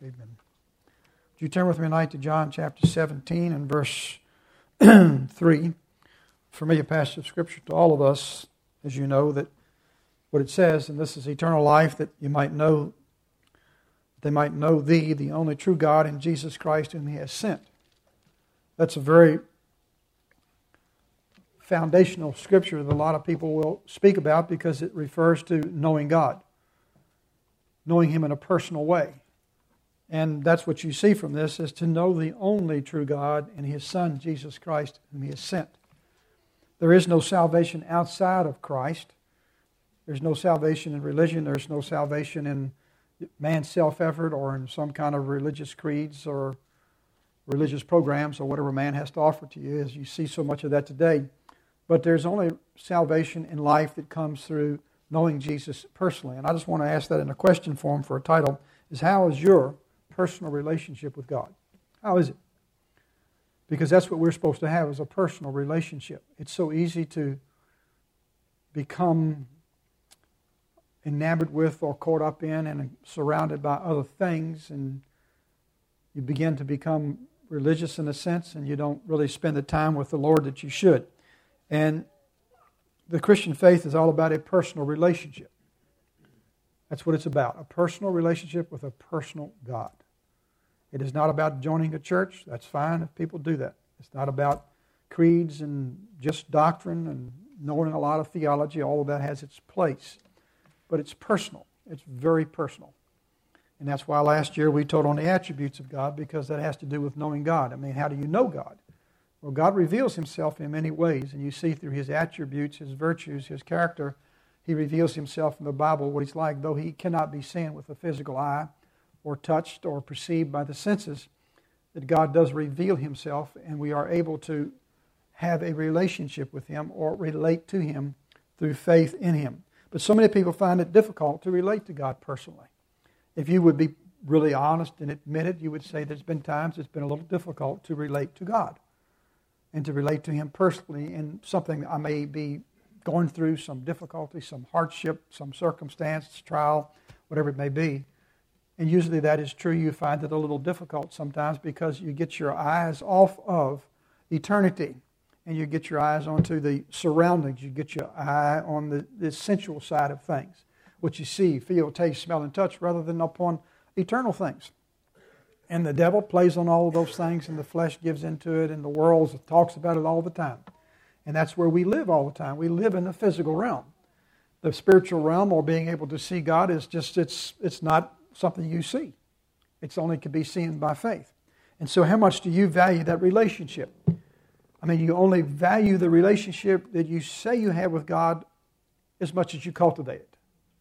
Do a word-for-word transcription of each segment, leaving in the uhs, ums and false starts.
Amen. Would you turn with me tonight to John chapter seventeen and verse three? Familiar passage of Scripture to all of us, as you know, that what it says, and this is eternal life, that you might know, they might know Thee, the only true God, and Jesus Christ, whom He has sent. That's a very foundational scripture that a lot of people will speak about because it refers to knowing God, knowing Him in a personal way. And that's what you see from this, is to know the only true God and His Son, Jesus Christ, whom He has sent. There is no salvation outside of Christ. There's no salvation in religion. There's no salvation in man's self-effort or in some kind of religious creeds or religious programs or whatever man has to offer to you, as you see so much of that today. But there's only salvation in life that comes through knowing Jesus personally. And I just want to ask that in a question form for a title, is how is your personal relationship with God? How is it? Because that's what we're supposed to have, is a personal relationship. It's so easy to become enamored with or caught up in and surrounded by other things, and you begin to become religious in a sense, and you don't really spend the time with the Lord that you should. And the Christian faith is all about a personal relationship. That's what it's about, a personal relationship with a personal God. It is not about joining a church. That's fine if people do that. It's not about creeds and just doctrine and knowing a lot of theology. All of that has its place. But it's personal. It's very personal. And that's why last year we taught on the attributes of God, because that has to do with knowing God. I mean, how do you know God? Well, God reveals Himself in many ways, and you see through His attributes, His virtues, His character, He reveals Himself in the Bible, what He's like, though He cannot be seen with the physical eye or touched or perceived by the senses, that God does reveal Himself, and we are able to have a relationship with Him or relate to Him through faith in Him. But so many people find it difficult to relate to God personally. If you would be really honest and admit it, you would say there's been times it's been a little difficult to relate to God and to relate to Him personally in something I may be going through, some difficulty, some hardship, some circumstance, trial, whatever it may be. And usually that is true. You find it a little difficult sometimes because you get your eyes off of eternity and you get your eyes onto the surroundings. You get your eye on the, the sensual side of things, what you see, feel, taste, smell, and touch, rather than upon eternal things. And the devil plays on all of those things, and the flesh gives into it, and the world talks about it all the time. And that's where we live all the time. We live in the physical realm. The spiritual realm, or being able to see God, is just, it's it's not something you see. It's only can be seen by faith. And so how much do you value that relationship? I mean, you only value the relationship that you say you have with God as much as you cultivate it.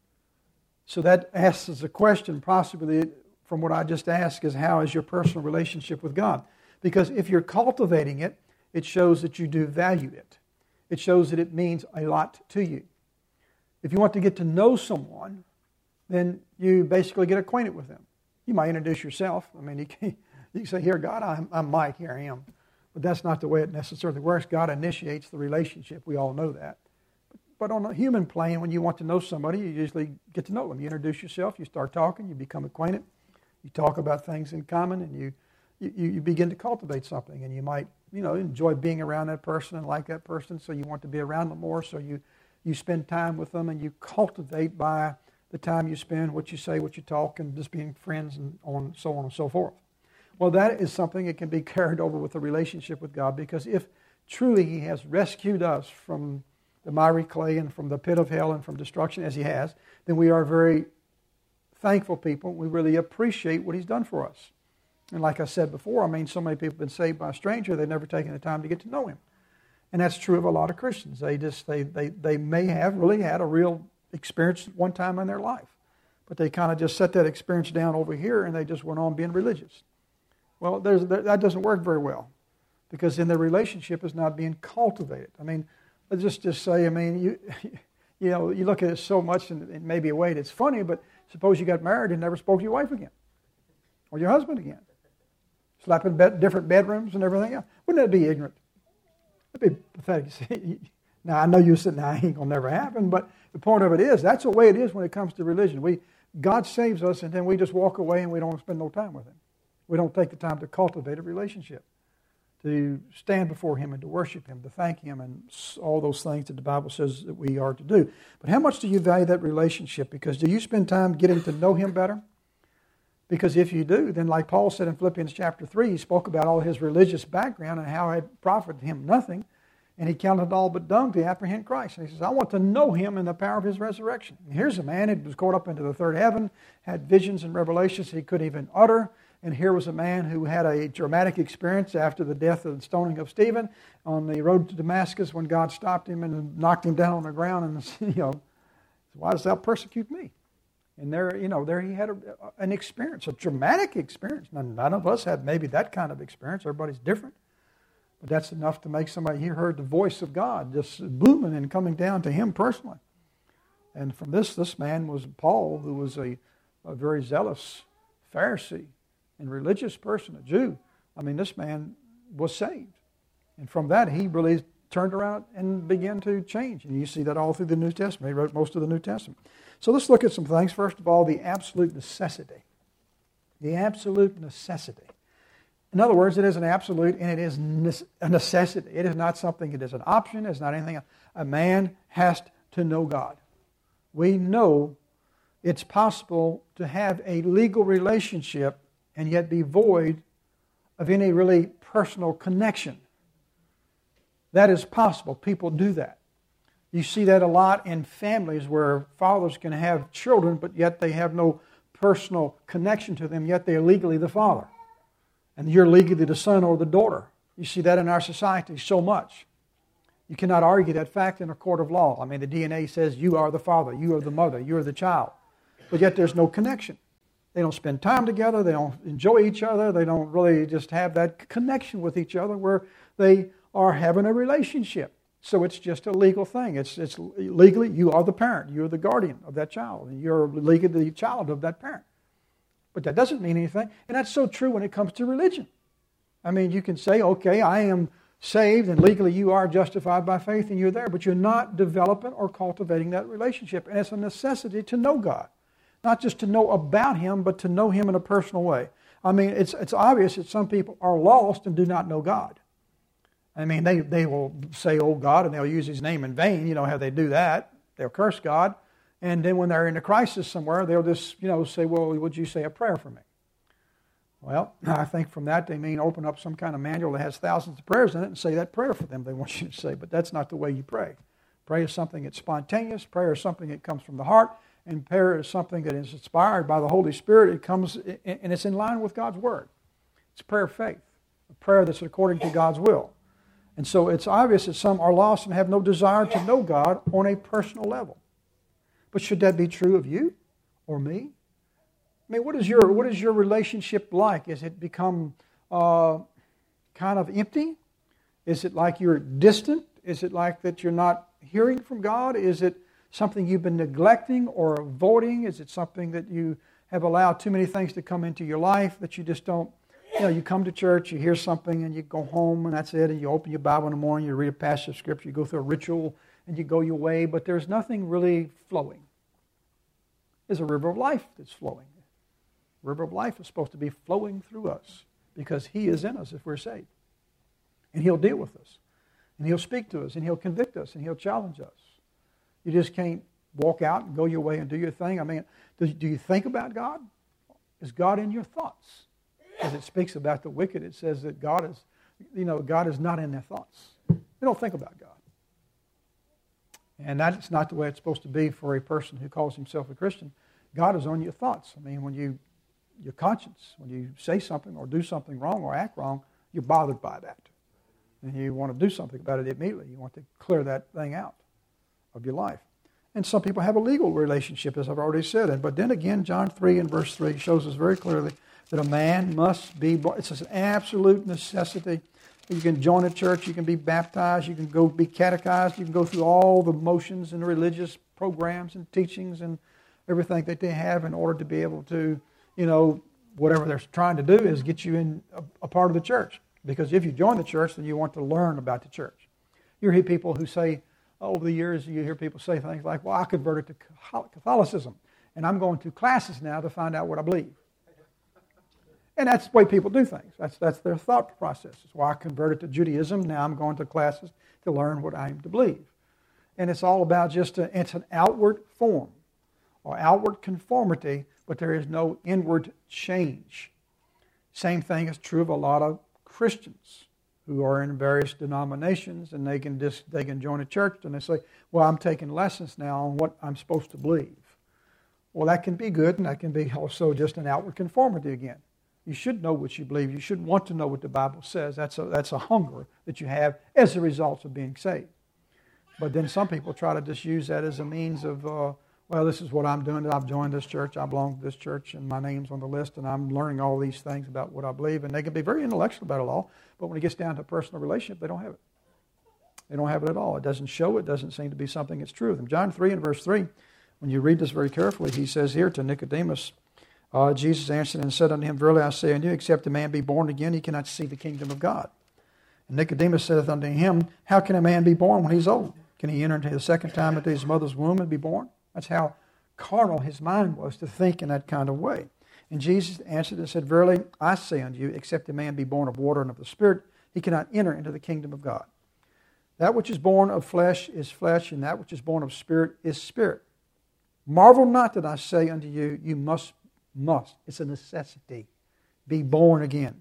So that asks us a question, possibly from what I just asked, is how is your personal relationship with God? Because if you're cultivating it, it shows that you do value it. It shows that it means a lot to you. If you want to get to know someone, then you basically get acquainted with them. You might introduce yourself. I mean, you can, you can say, here, God, I'm, I'm Mike, here I am. But that's not the way it necessarily works. God initiates the relationship. We all know that. But on a human plane, when you want to know somebody, you usually get to know them. You introduce yourself, you start talking, you become acquainted, you talk about things in common, and you, you, you begin to cultivate something. And you might, you know, enjoy being around that person and like that person, so you want to be around them more, so you, you spend time with them, and you cultivate by the time you spend, what you say, what you talk, and just being friends and on, so on and so forth. Well, that is something that can be carried over with a relationship with God, because if truly He has rescued us from the miry clay and from the pit of hell and from destruction, as He has, then we are very thankful people. We really appreciate what He's done for us. And like I said before, I mean, so many people have been saved by a stranger, they've never taken the time to get to know Him. And that's true of a lot of Christians. They just they they, they may have really had a real experience one time in their life, but they kind of just set that experience down over here and they just went on being religious. Well, there's, that doesn't work very well, because then the relationship is not being cultivated. I mean, let's just, just say, I mean, you you know, you look at it so much and, and maybe a way that's funny, but suppose you got married and never spoke to your wife again or your husband again. Slept in bed, different bedrooms and everything else. Wouldn't that be ignorant? That'd be pathetic. Now, I know you're sitting there, I ain't going to never happen, but the point of it is, that's the way it is when it comes to religion. We God saves us, and then we just walk away and we don't spend no time with Him. We don't take the time to cultivate a relationship, to stand before Him and to worship Him, to thank Him, and all those things that the Bible says that we are to do. But how much do you value that relationship? Because do you spend time getting to know Him better? Because if you do, then like Paul said in Philippians chapter three, he spoke about all his religious background and how it profited him nothing, and he counted it all but dung to apprehend Christ. And he says, I want to know Him in the power of His resurrection. And here's a man who was caught up into the third heaven, had visions and revelations he couldn't even utter. And here was a man who had a dramatic experience after the death and stoning of Stephen on the road to Damascus when God stopped him and knocked him down on the ground and, you know, why dost thou persecute me? And there, you know, there he had a, an experience, a dramatic experience. Now, none of us have maybe that kind of experience. Everybody's different. But that's enough to make somebody, he heard the voice of God just booming and coming down to him personally. And from this, this man was Paul, who was a, a very zealous Pharisee and religious person, a Jew. I mean, this man was saved. And from that, he really turned around and began to change. And you see that all through the New Testament. He wrote most of the New Testament. So let's look at some things. First of all, the absolute necessity. The absolute necessity. In other words, it is an absolute and it is a necessity. It is not something that is an option. It's not anything else. A man has to know God. We know it's possible to have a legal relationship and yet be void of any really personal connection. That is possible. People do that. You see that a lot in families where fathers can have children, but yet they have no personal connection to them, yet they are legally the father. And you're legally the son or the daughter. You see that in our society so much. You cannot argue that fact in a court of law. I mean, the D N A says you are the father, you are the mother, you are the child. But yet there's no connection. They don't spend time together. They don't enjoy each other. They don't really just have that connection with each other where they are having a relationship. So it's just a legal thing. It's it's legally, you are the parent. You're the guardian of that child. And you're legally the child of that parent. But that doesn't mean anything. And that's so true when it comes to religion. I mean, you can say, okay, I am saved and legally you are justified by faith and you're there. But you're not developing or cultivating that relationship. And it's a necessity to know God. Not just to know about Him, but to know Him in a personal way. I mean, it's it's obvious that some people are lost and do not know God. I mean, they, they will say, oh God, and they'll use His name in vain. You know how they do that. They'll curse God. And then when they're in a crisis somewhere, they'll just, you know, say, well, would you say a prayer for me? Well, I think from that they mean open up some kind of manual that has thousands of prayers in it and say that prayer for them they want you to say. But that's not the way you pray. Prayer is something that's spontaneous. Prayer is something that comes from the heart. And prayer is something that is inspired by the Holy Spirit. It comes, and it's in line with God's Word. It's prayer of faith, a prayer that's according to God's will. And so it's obvious that some are lost and have no desire to know God on a personal level. But should that be true of you or me? I mean, what is your what is your relationship like? Is it become uh, kind of empty? Is it like you're distant? Is it like that you're not hearing from God? Is it something you've been neglecting or avoiding? Is it something that you have allowed too many things to come into your life that you just don't, you know, you come to church, you hear something, and you go home, and that's it, and you open your Bible in the morning, you read a passage of Scripture, you go through a ritual, and you go your way, but there's nothing really flowing. There's a river of life that's flowing. The river of life is supposed to be flowing through us because He is in us if we're saved. And He'll deal with us. And He'll speak to us, and He'll convict us, and He'll challenge us. You just can't walk out and go your way and do your thing. I mean, do, do you think about God? Is God in your thoughts? As it speaks about the wicked, it says that God is, you know, God is not in their thoughts. They don't think about God. And that's not the way it's supposed to be for a person who calls himself a Christian. God is on your thoughts. I mean, when you, your conscience, when you say something or do something wrong or act wrong, you're bothered by that. And you want to do something about it immediately. You want to clear that thing out of your life. And some people have a legal relationship, as I've already said. And But then again, John three and verse three shows us very clearly that a man must be born. It's an absolute necessity. You can join a church, you can be baptized, you can go be catechized, you can go through all the motions and religious programs and teachings and everything that they have in order to be able to, you know, whatever they're trying to do is get you in a, a part of the church. Because if you join the church, then you want to learn about the church. You hear people who say, over the years, you hear people say things like, well, I converted to Catholicism. and I'm going to classes now to find out what I believe. And that's the way people do things. That's that's their thought process. That's why I converted to Judaism. Now I'm going to classes to learn what I am to believe. And it's all about just, a, it's an outward form or outward conformity, but there is no inward change. Same thing is true of a lot of Christians who are in various denominations, and they can just they can join a church and they say, well, I'm taking lessons now on what I'm supposed to believe. Well, that can be good, and that can be also just an outward conformity again. You should know what you believe. You should want to know what the Bible says. That's a, that's a hunger that you have as a result of being saved. But then some people try to just use that as a means of, uh, well, this is what I'm doing. I've joined this church. I belong to this church, and my name's on the list, and I'm learning all these things about what I believe. And they can be very intellectual about it all, but when it gets down to a personal relationship, they don't have it. They don't have it at all. It doesn't show. It doesn't seem to be something that's true of them. John three and verse three, when you read this very carefully, he says here to Nicodemus, Uh, Jesus answered and said unto him, Verily I say unto you, except a man be born again, he cannot see the kingdom of God. And Nicodemus saith unto him, How can a man be born when he's old? Can he enter into the second time into his mother's womb and be born? That's how carnal his mind was to think in that kind of way. And Jesus answered and said, Verily I say unto you, except a man be born of water and of the Spirit, he cannot enter into the kingdom of God. That which is born of flesh is flesh, and that which is born of spirit is spirit. Marvel not that I say unto you, you must Must. It's a necessity. Be born again.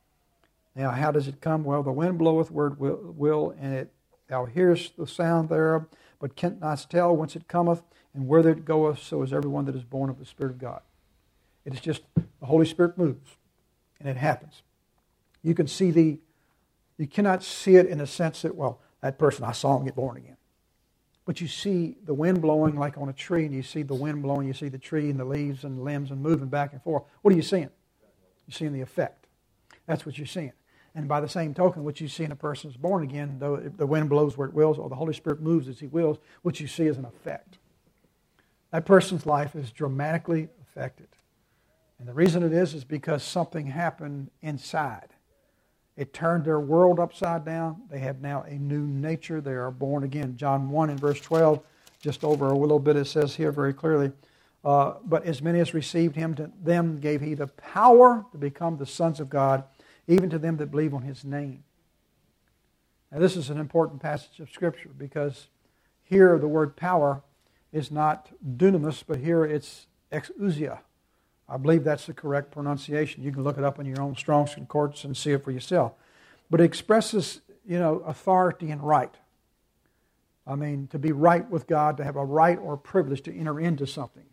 Now, how does it come? Well, the wind bloweth where it will, will, and it thou hearest the sound thereof, but canst not tell whence it cometh, and whither it goeth, so is everyone that is born of the Spirit of God. It is just, the Holy Spirit moves, and it happens. You can see the, you cannot see it in the sense that, well, that person, I saw him get born again. But you see the wind blowing like on a tree, and you see the wind blowing, you see the tree and the leaves and the limbs and moving back and forth. What are you seeing? You're seeing the effect. That's what you're seeing. And by the same token, what you see in a person who's born again, though the wind blows where it wills, or the Holy Spirit moves as He wills, what you see is an effect. That person's life is dramatically affected. And the reason it is is because something happened inside. It turned their world upside down. They have now a new nature. They are born again. John one and verse twelve, just over a little bit, it says here very clearly, uh, But as many as received Him, to them gave He the power to become the sons of God, even to them that believe on His name. Now this is an important passage of Scripture, because here the word power is not dunamis, but here it's exousia. I believe that's the correct pronunciation. You can look it up in your own Strong's Concordance and see it for yourself. But it expresses, you know, authority and right. I mean, to be right with God, to have a right or a privilege to enter into something.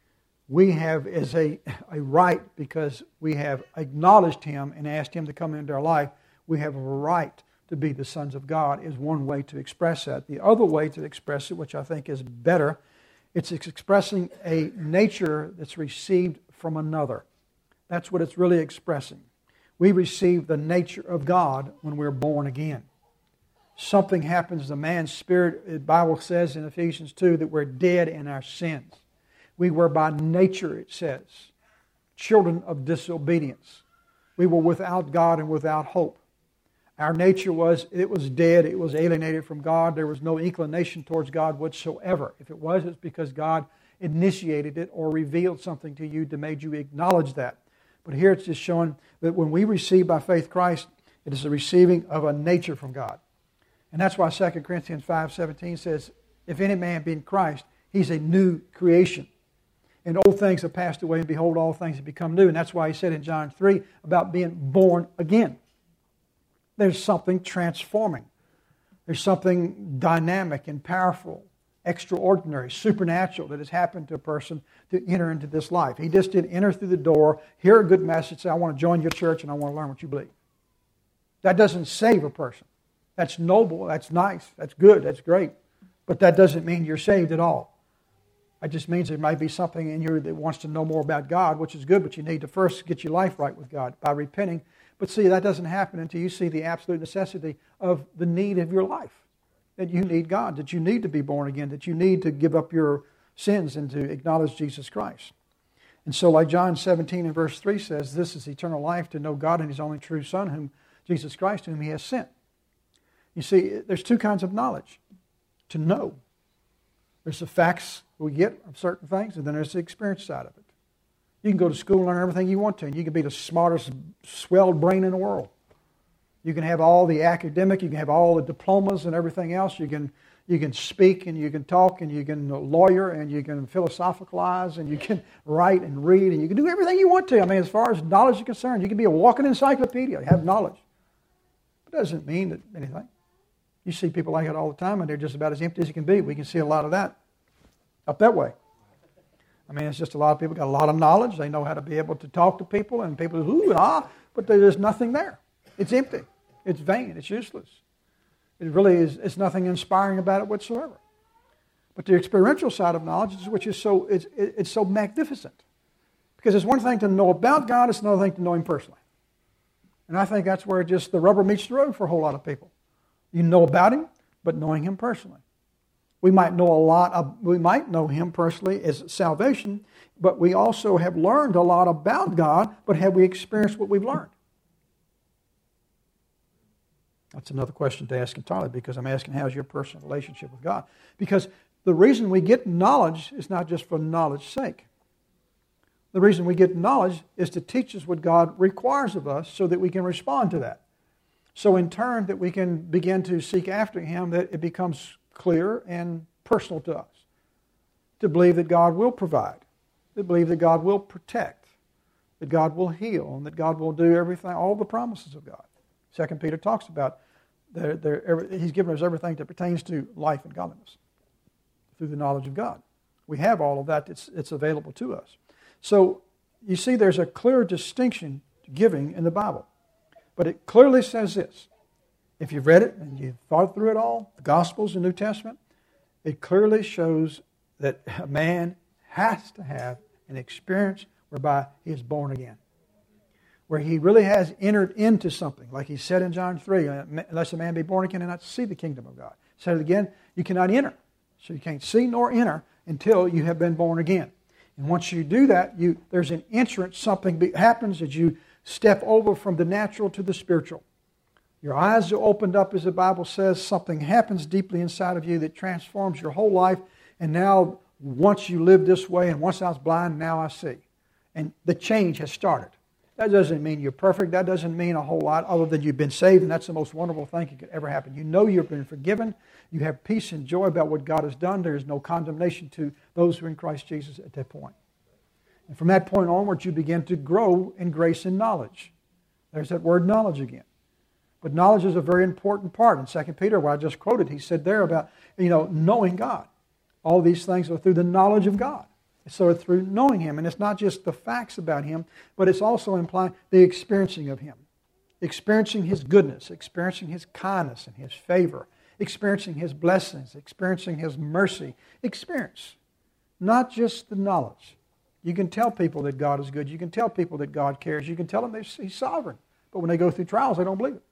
We have as a, a right because we have acknowledged Him and asked Him to come into our life. We have a right to be the sons of God is one way to express that. The other way to express it, which I think is better, it's expressing a nature that's received from another. That's what it's really expressing. We receive the nature of God when we're born again. Something happens to man's spirit. The Bible says in Ephesians two that we're dead in our sins. We were by nature, it says, children of disobedience. We were without God and without hope. Our nature was, it was dead. It was alienated from God. There was no inclination towards God whatsoever. If it was, it's because God initiated it or revealed something to you that made you acknowledge that. But here it's just showing that when we receive by faith Christ, it is the receiving of a nature from God. And that's why Second Corinthians five seventeen says, If any man be in Christ, he's a new creation. And old things have passed away, and behold, all things have become new. And that's why he said in John three about being born again. There's something transforming. There's something dynamic and powerful, extraordinary, supernatural that has happened to a person to enter into this life. He just didn't enter through the door, hear a good message, say, I want to join your church and I want to learn what you believe. That doesn't save a person. That's noble, that's nice, that's good, that's great. But that doesn't mean you're saved at all. It just means there might be something in you that wants to know more about God, which is good, but you need to first get your life right with God by repenting. But see, that doesn't happen until you see the absolute necessity of the need of your life. That you need God, that you need to be born again, that you need to give up your sins and to acknowledge Jesus Christ. And so like John seventeen and verse three says, this is eternal life, to know God and His only true Son, whom Jesus Christ, whom He has sent. You see, there's two kinds of knowledge. To know. There's the facts we get of certain things, and then there's the experience side of it. You can go to school and learn everything you want to, and you can be the smartest, swelled brain in the world. You can have all the academic, you can have all the diplomas and everything else. You can you can speak and you can talk and you can lawyer and you can philosophicalize and you can write and read and you can do everything you want to. I mean, as far as knowledge is concerned, you can be a walking encyclopedia, have knowledge. It doesn't mean that anything. You see people like that all the time, and they're just about as empty as you can be. We can see a lot of that up that way. I mean, it's just a lot of people got a lot of knowledge. They know how to be able to talk to people, and people ooh and ah, but there's nothing there. It's empty. It's vain. It's useless. It really is. It's nothing inspiring about it whatsoever. But the experiential side of knowledge, which is so it's, it's so magnificent, because it's one thing to know about God; it's another thing to know Him personally. And I think that's where just the rubber meets the road for a whole lot of people. You know about Him, but knowing Him personally. We might know a lot of, we might know Him personally as salvation, but we also have learned a lot about God, but have we experienced what we've learned? That's another question to ask entirely, because I'm asking, how's your personal relationship with God? Because the reason we get knowledge is not just for knowledge's sake. The reason we get knowledge is to teach us what God requires of us so that we can respond to that. So in turn, that we can begin to seek after Him, that it becomes clear and personal to us. To believe that God will provide. To believe that God will protect. That God will heal. And that God will do everything, all the promises of God. Second Peter talks about they're, they're, He's given us everything that pertains to life and godliness through the knowledge of God. We have all of that. It's, it's available to us. So you see there's a clear distinction to giving in the Bible. But it clearly says this. If you've read it and you've thought through it all, the Gospels and New Testament, it clearly shows that a man has to have an experience whereby he is born again. Where he really has entered into something. Like he said in John three, unless a man be born again and not see the kingdom of God. He said it again, you cannot enter. So you can't see nor enter until you have been born again. And once you do that, you there's an entrance, something happens as you step over from the natural to the spiritual. Your eyes are opened up, as the Bible says. Something happens deeply inside of you that transforms your whole life. And now, once you live this way, and once I was blind, now I see. And the change has started. That doesn't mean you're perfect. That doesn't mean a whole lot other than you've been saved, and that's the most wonderful thing that could ever happen. You know you've been forgiven. You have peace and joy about what God has done. There is no condemnation to those who are in Christ Jesus at that point. And from that point onwards, you begin to grow in grace and knowledge. There's that word knowledge again. But knowledge is a very important part. In Second Peter, where I just quoted, he said there about, you know, knowing God. All these things are through the knowledge of God. So it's through knowing Him. And it's not just the facts about Him, but it's also implying the experiencing of Him. Experiencing His goodness, experiencing His kindness and His favor, experiencing His blessings, experiencing His mercy. Experience. Not just the knowledge. You can tell people that God is good. You can tell people that God cares. You can tell them that He's sovereign. But when they go through trials, they don't believe it.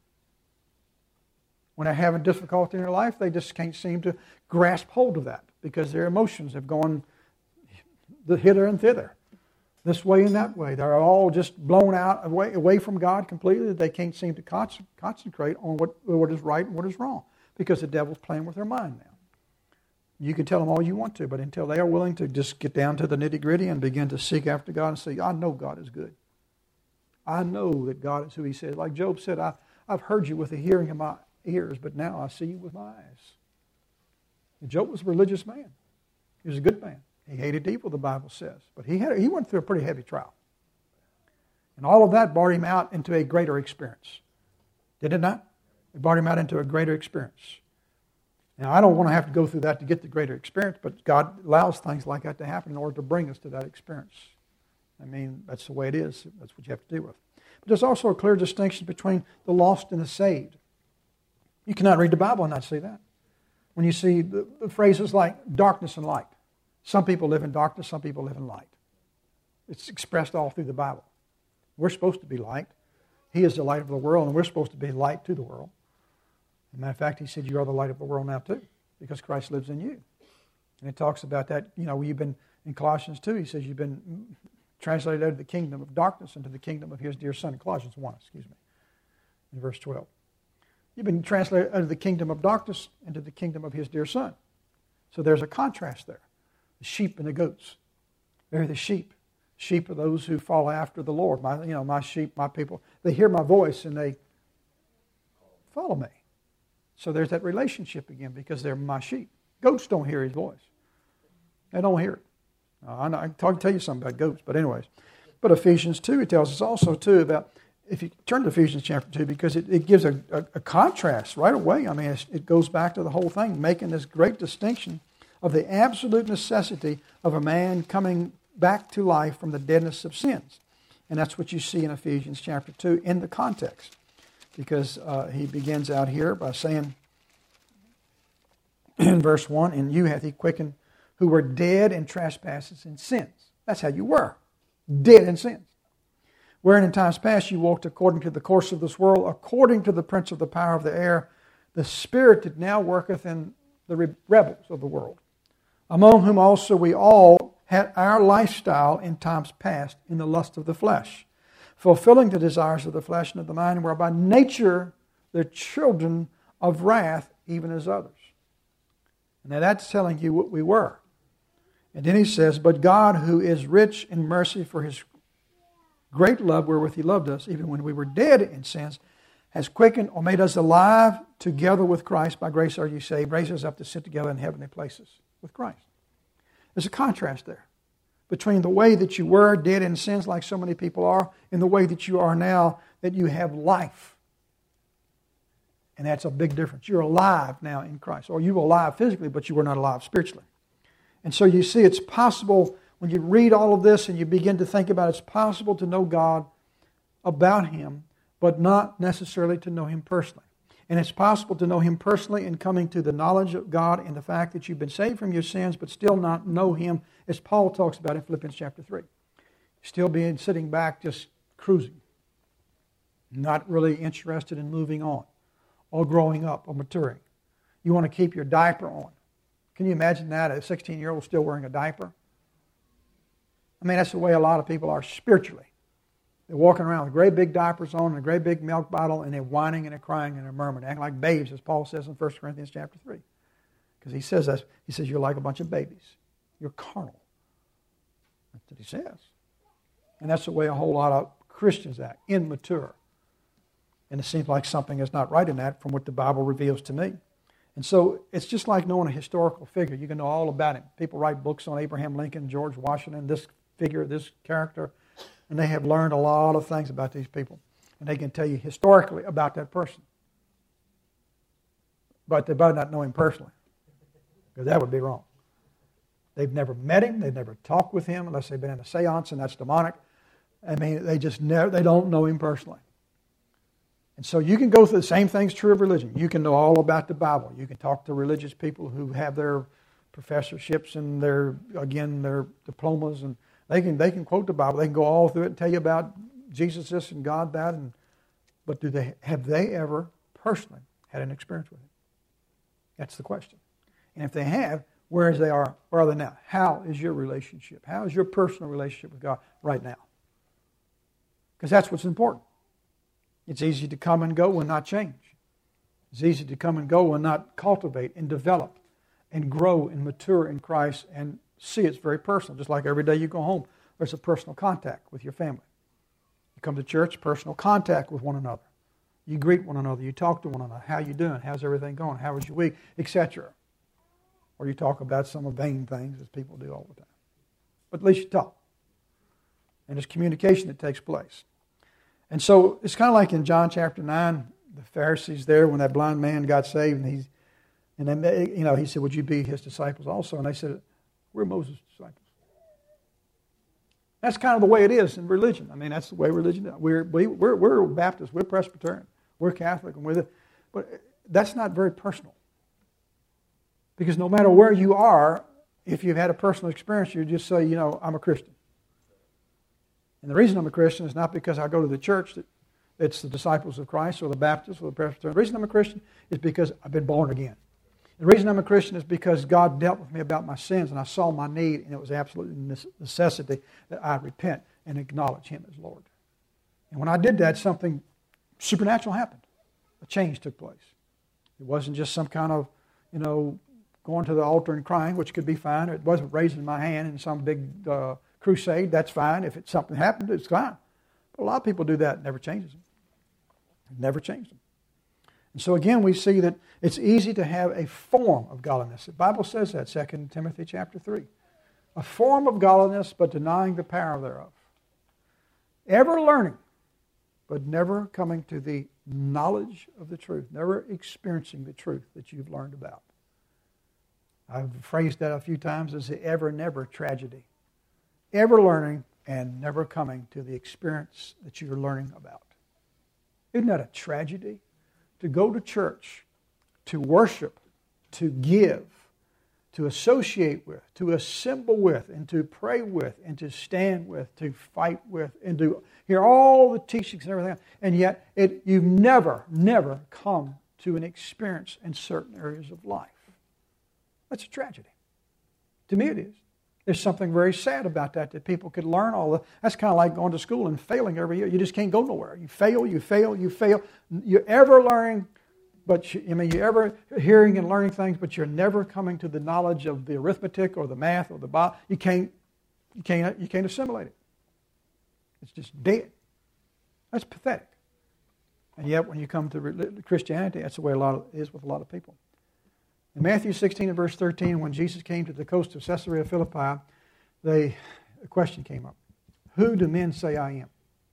When they're having difficulty in their life, they just can't seem to grasp hold of that because their emotions have gone hither and thither, this way and that way. They're all just blown out away, away from God completely. They can't seem to con- concentrate on what, what is right and what is wrong because the devil's playing with their mind now. You can tell them all you want to, but until they are willing to just get down to the nitty-gritty and begin to seek after God and say, I know God is good. I know that God is who He says. Like Job said, I, I've heard you with the hearing of my ears, but now I see you with my eyes. And Job was a religious man. He was a good man. He hated evil, the Bible says. But he had he went through a pretty heavy trial. And all of that brought him out into a greater experience. Did it not? It brought him out into a greater experience. Now, I don't want to have to go through that to get the greater experience, but God allows things like that to happen in order to bring us to that experience. I mean, that's the way it is. That's what you have to deal with. But there's also a clear distinction between the lost and the saved. You cannot read the Bible and not see that. When you see the, the phrases like darkness and light. Some people live in darkness, some people live in light. It's expressed all through the Bible. We're supposed to be light. He is the light of the world, and we're supposed to be light to the world. As a matter of fact, He said, you are the light of the world now too, because Christ lives in you. And it talks about that, you know, you've been, in Colossians two, he says you've been translated out of the kingdom of darkness into the kingdom of His dear Son, in Colossians one, excuse me, in verse twelve. You've been translated out of the kingdom of darkness into the kingdom of His dear Son. So there's a contrast there. The sheep and the goats. They're the sheep. Sheep are those who follow after the Lord. My, you know, my sheep, my people. They hear my voice and they follow me. So there's that relationship again because they're my sheep. Goats don't hear his voice. They don't hear it. I, know, I can talk, tell you something about goats, but anyways. But Ephesians two, it tells us also too about, if you turn to Ephesians chapter two, because it, it gives a, a, a contrast right away. I mean, it's, it goes back to the whole thing, making this great distinction of the absolute necessity of a man coming back to life from the deadness of sins. And that's what you see in Ephesians chapter two in the context. Because uh, he begins out here by saying in verse one, "In you hath he quickened who were dead in trespasses and sins." That's how you were. Dead in sins. "Wherein in times past you walked according to the course of this world, according to the prince of the power of the air, the spirit that now worketh in the rebels of the world, among whom also we all had our lifestyle in times past in the lust of the flesh, fulfilling the desires of the flesh and of the mind, and were by nature the children of wrath, even as others." Now that's telling you what we were. And then he says, "But God, who is rich in mercy for his great love wherewith he loved us, even when we were dead in sins, has quickened or made us alive together with Christ. By grace are you saved, raised us up to sit together in heavenly places with Christ." There's a contrast there between the way that you were dead in sins like so many people are and the way that you are now that you have life. And that's a big difference. You're alive now in Christ. Or you were alive physically, but you were not alive spiritually. And so you see it's possible when you read all of this and you begin to think about it, it's possible to know God about Him, but not necessarily to know Him personally. And it's possible to know Him personally in coming to the knowledge of God and the fact that you've been saved from your sins, but still not know Him, as Paul talks about in Philippians chapter three. Still being sitting back, just cruising. Not really interested in moving on, or growing up, or maturing. You want to keep your diaper on. Can you imagine that, a sixteen-year-old still wearing a diaper? I mean, that's the way a lot of people are spiritually. They're walking around with great big diapers on and a great big milk bottle, and they're whining and they're crying and they're murmuring, acting like babes, as Paul says in First Corinthians chapter three. Because he says that, he says, you're like a bunch of babies. You're carnal. That's what he says. And that's the way a whole lot of Christians act, immature. And it seems like something is not right in that from what the Bible reveals to me. And so it's just like knowing a historical figure. You can know all about him. People write books on Abraham Lincoln, George Washington, this figure, this character, and they have learned a lot of things about these people. And they can tell you historically about that person. But they better not know him personally, because that would be wrong. They've never met him. They've never talked with him unless they've been in a seance, and that's demonic. I mean, they just never, they don't know him personally. And so you can go through the same things true of religion. You can know all about the Bible. You can talk to religious people who have their professorships and their, again, their diplomas, and they can they can quote the Bible. They can go all through it and tell you about Jesus this and God that. And but do they have they ever personally had an experience with Him? That's the question. And if they have, where is they are? Where are they now? How is your relationship? How is your personal relationship with God right now? Because that's what's important. It's easy to come and go and not change. It's easy to come and go and not cultivate and develop and grow and mature in Christ and see it's very personal. Just like every day you go home, there's a personal contact with your family. You come to church, personal contact with one another. You greet one another. You talk to one another. How you doing? How's everything going? How was your week? Etc. Or you talk about some vain things as people do all the time. But at least you talk. And it's communication that takes place. And so it's kind of like in John chapter nine, the Pharisees there when that blind man got saved, and he's, and then you know he said, "Would you be his disciples also?" And they said, "We're Moses' disciples." That's kind of the way it is in religion. I mean, that's the way religion is. We're we, we're we're Baptist, we're Presbyterian, we're Catholic, and we're the, but that's not very personal. Because no matter where you are, if you've had a personal experience, you just say, you know, I'm a Christian. And the reason I'm a Christian is not because I go to the church that it's the disciples of Christ or the Baptists or the Presbyterian. The reason I'm a Christian is because I've been born again. The reason I'm a Christian is because God dealt with me about my sins and I saw my need, and it was absolutely necessity that I repent and acknowledge Him as Lord. And when I did that, something supernatural happened. A change took place. It wasn't just some kind of, you know, going to the altar and crying, which could be fine. It wasn't raising my hand in some big uh, crusade. That's fine. If it's something happened, it's fine. But a lot of people do that. It never changes them. It never changed them. And so again, we see that it's easy to have a form of godliness. The Bible says that, Second Timothy chapter three. A form of godliness, but denying the power thereof. Ever learning, but never coming to the knowledge of the truth. Never experiencing the truth that you've learned about. I've phrased that a few times as the ever-never tragedy. Ever learning and never coming to the experience that you're learning about. Isn't that a tragedy? To go to church, to worship, to give, to associate with, to assemble with, and to pray with, and to stand with, to fight with, and to hear all the teachings and everything else. And yet, it, you've never, never come to an experience in certain areas of life. That's a tragedy. To me it is. There's something very sad about that, that people could learn all the... That's kind of like going to school and failing every year. You just can't go nowhere. You fail, you fail, you fail. You're ever learning, but you, I mean, you're ever hearing and learning things, but you're never coming to the knowledge of the arithmetic or the math or the Bible. You can't, you can't, you can't assimilate it. It's just dead. That's pathetic. And yet, when you come to Christianity, that's the way a lot of, it is with a lot of people. In Matthew sixteen and verse thirteen, when Jesus came to the coast of Caesarea Philippi, they, a question came up. Who do men say I am?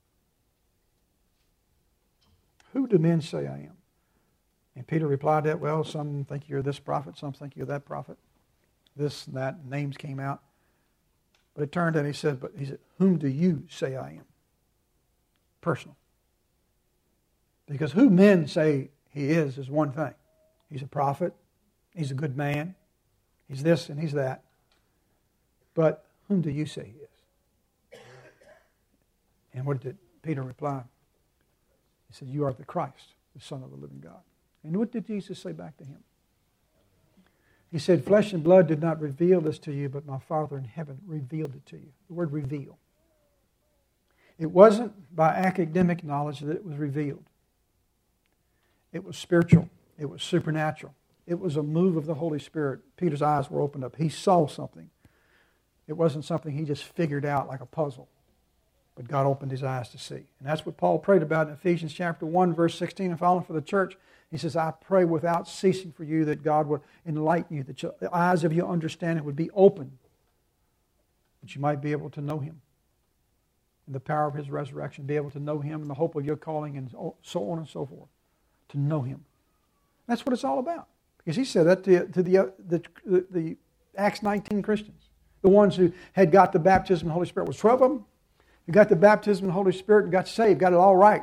Who do men say I am? And Peter replied that, well, some think you're this prophet, some think you're that prophet. This and that, names came out. But it turned out, he said, but he said, whom do you say I am? Personal. Because who men say he is is one thing. He's a prophet. He's a good man. He's this and he's that. But whom do you say he is? And what did Peter reply? He said, you are the Christ, the Son of the living God. And what did Jesus say back to him? He said, flesh and blood did not reveal this to you, but my Father in heaven revealed it to you. The word reveal. It wasn't by academic knowledge that it was revealed. It was spiritual. It was supernatural. It was a move of the Holy Spirit. Peter's eyes were opened up. He saw something. It wasn't something he just figured out like a puzzle. But God opened his eyes to see. And that's what Paul prayed about in Ephesians chapter one, verse sixteen and following for the church. He says, I pray without ceasing for you that God would enlighten you, that your, the eyes of your understanding would be open, that you might be able to know him. And the power of his resurrection, be able to know him and the hope of your calling and so on and so forth. To know him. That's what it's all about. Because he said that to, to the, the, the, the Acts nineteen Christians. The ones who had got the baptism of the Holy Spirit. It was twelve of them who got the baptism of the Holy Spirit and got saved, got it all right.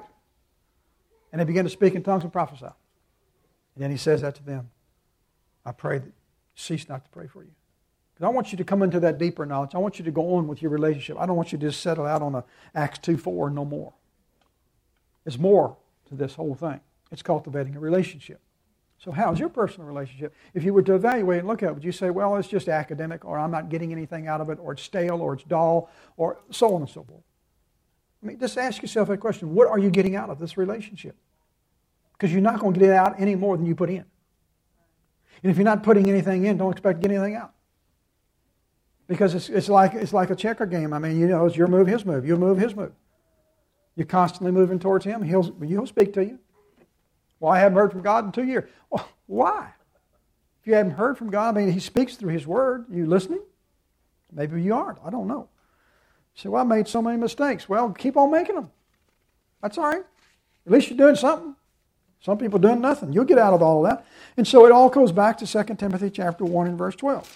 And they began to speak in tongues and prophesy. And then he says that to them. I pray that cease not to pray for you. Because I want you to come into that deeper knowledge. I want you to go on with your relationship. I don't want you to just settle out on a Acts two four and no more. There's more to this whole thing. It's cultivating a relationship. So how's your personal relationship? If you were to evaluate and look at it, would you say, well, it's just academic, or I'm not getting anything out of it, or it's stale, or it's dull, or so on and so forth? I mean, just ask yourself that question. What are you getting out of this relationship? Because you're not going to get it out any more than you put in. And if you're not putting anything in, don't expect to get anything out. Because it's, it's, like, it's like a checker game. I mean, you know, it's your move, his move. Your move, his move. You're constantly moving towards him. He'll, he'll speak to you. Well, I haven't heard from God in two years. Well, why? If you haven't heard from God, I mean, he speaks through his word. You listening? Maybe you aren't. I don't know. You say, well, I made so many mistakes. Well, keep on making them. That's all right. At least you're doing something. Some people doing nothing. You'll get out of all of that. And so it all goes back to Second Timothy chapter one and verse twelve.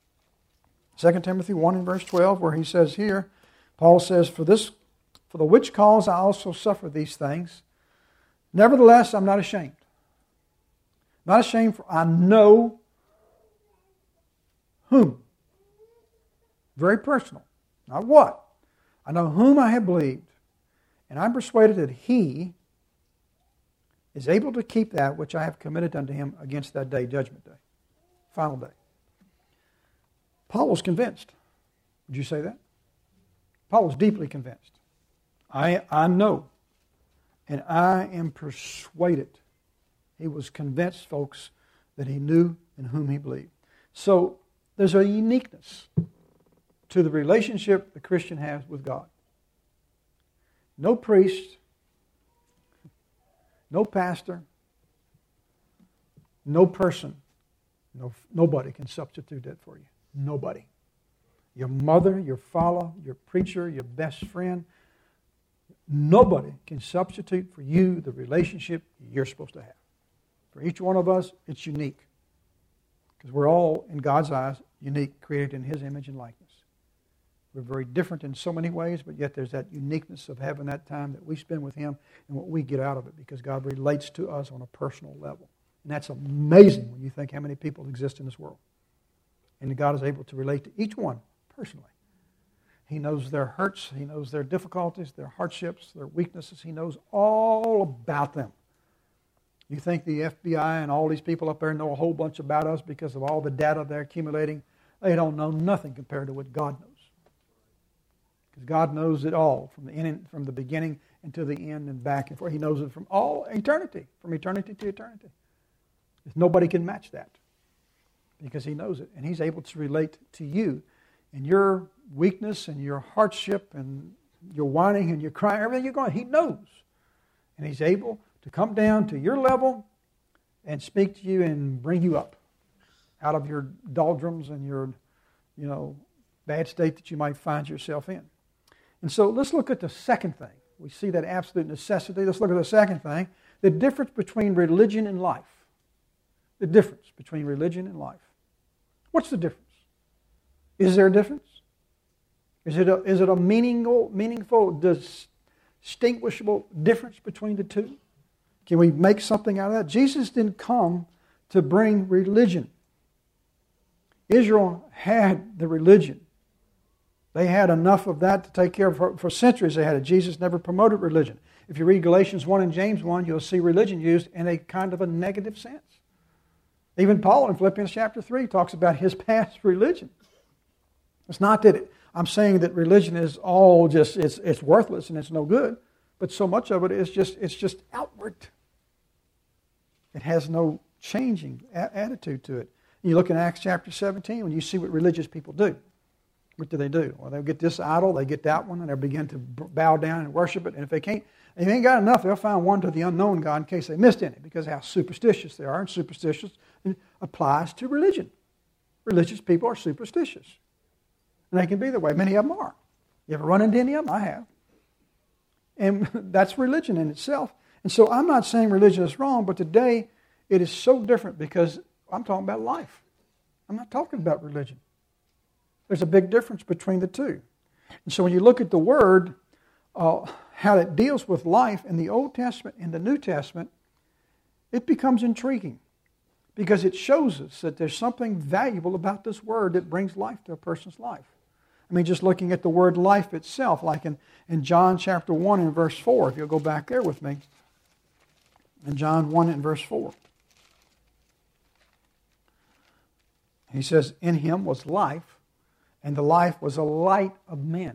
Second Timothy one and verse twelve, where he says here, Paul says, For this, for the which cause I also suffer these things. Nevertheless, I'm not ashamed. Not ashamed, for I know whom. Very personal. Not what. I know whom I have believed, and I'm persuaded that he is able to keep that which I have committed unto him against that day, judgment day, final day. Paul was convinced. Would you say that? Paul was deeply convinced. I, I know. And I am persuaded. He was convinced, folks, that he knew in whom he believed. So there's a uniqueness to the relationship the Christian has with God. No priest, no pastor, no person, no, nobody can substitute that for you. Nobody. Your mother, your father, your preacher, your best friend, nobody can substitute for you the relationship you're supposed to have. For each one of us, it's unique. Because we're all, in God's eyes, unique, created in His image and likeness. We're very different in so many ways, but yet there's that uniqueness of having that time that we spend with Him and what we get out of it, because God relates to us on a personal level. And that's amazing when you think how many people exist in this world. And God is able to relate to each one personally. He knows their hurts, He knows their difficulties, their hardships, their weaknesses. He knows all about them. You think the F B I and all these people up there know a whole bunch about us because of all the data they're accumulating? They don't know nothing compared to what God knows. Because God knows it all from the in, from the beginning until the end and back and forth. He knows it from all eternity, from eternity to eternity. Nobody can match that because He knows it. And He's able to relate to you and your weakness and your hardship and your whining and your crying, everything you're going. He knows. And He's able to come down to your level and speak to you and bring you up out of your doldrums and your, you know, bad state that you might find yourself in. And so let's look at the second thing. We see that absolute necessity. Let's look at the second thing, the difference between religion and life. The difference between religion and life. What's the difference? Is there a difference? Is it a, is it a meaningful, meaningful, distinguishable difference between the two? Can we make something out of that? Jesus didn't come to bring religion. Israel had the religion. They had enough of that to take care of. For, for centuries they had it. Jesus never promoted religion. If you read Galatians one and James one, you'll see religion used in a kind of a negative sense. Even Paul in Philippians chapter three talks about his past religion. It's not that it, I'm saying that religion is all just, it's, it's worthless and it's no good, but so much of it is just, it's just outward. It has no changing a- attitude to it. You look in Acts chapter seventeen when you see what religious people do. What do they do? Well, they'll get this idol, they get that one, and they'll begin to bow down and worship it. And if they can't, if they ain't got enough, they'll find one to the unknown God in case they missed any, because of how superstitious they are. And superstitious applies to religion. Religious people are superstitious. And they can be that way. Many of them are. You ever run into any of them? I have. And that's religion in itself. And so I'm not saying religion is wrong, but today it is so different because I'm talking about life. I'm not talking about religion. There's a big difference between the two. And so when you look at the Word, uh, how it deals with life in the Old Testament and the New Testament, it becomes intriguing because it shows us that there's something valuable about this Word that brings life to a person's life. I mean, just looking at the word life itself, like in, in John chapter one and verse four, if you'll go back there with me, in John one and verse four. He says, in Him was life, and the life was a light of men.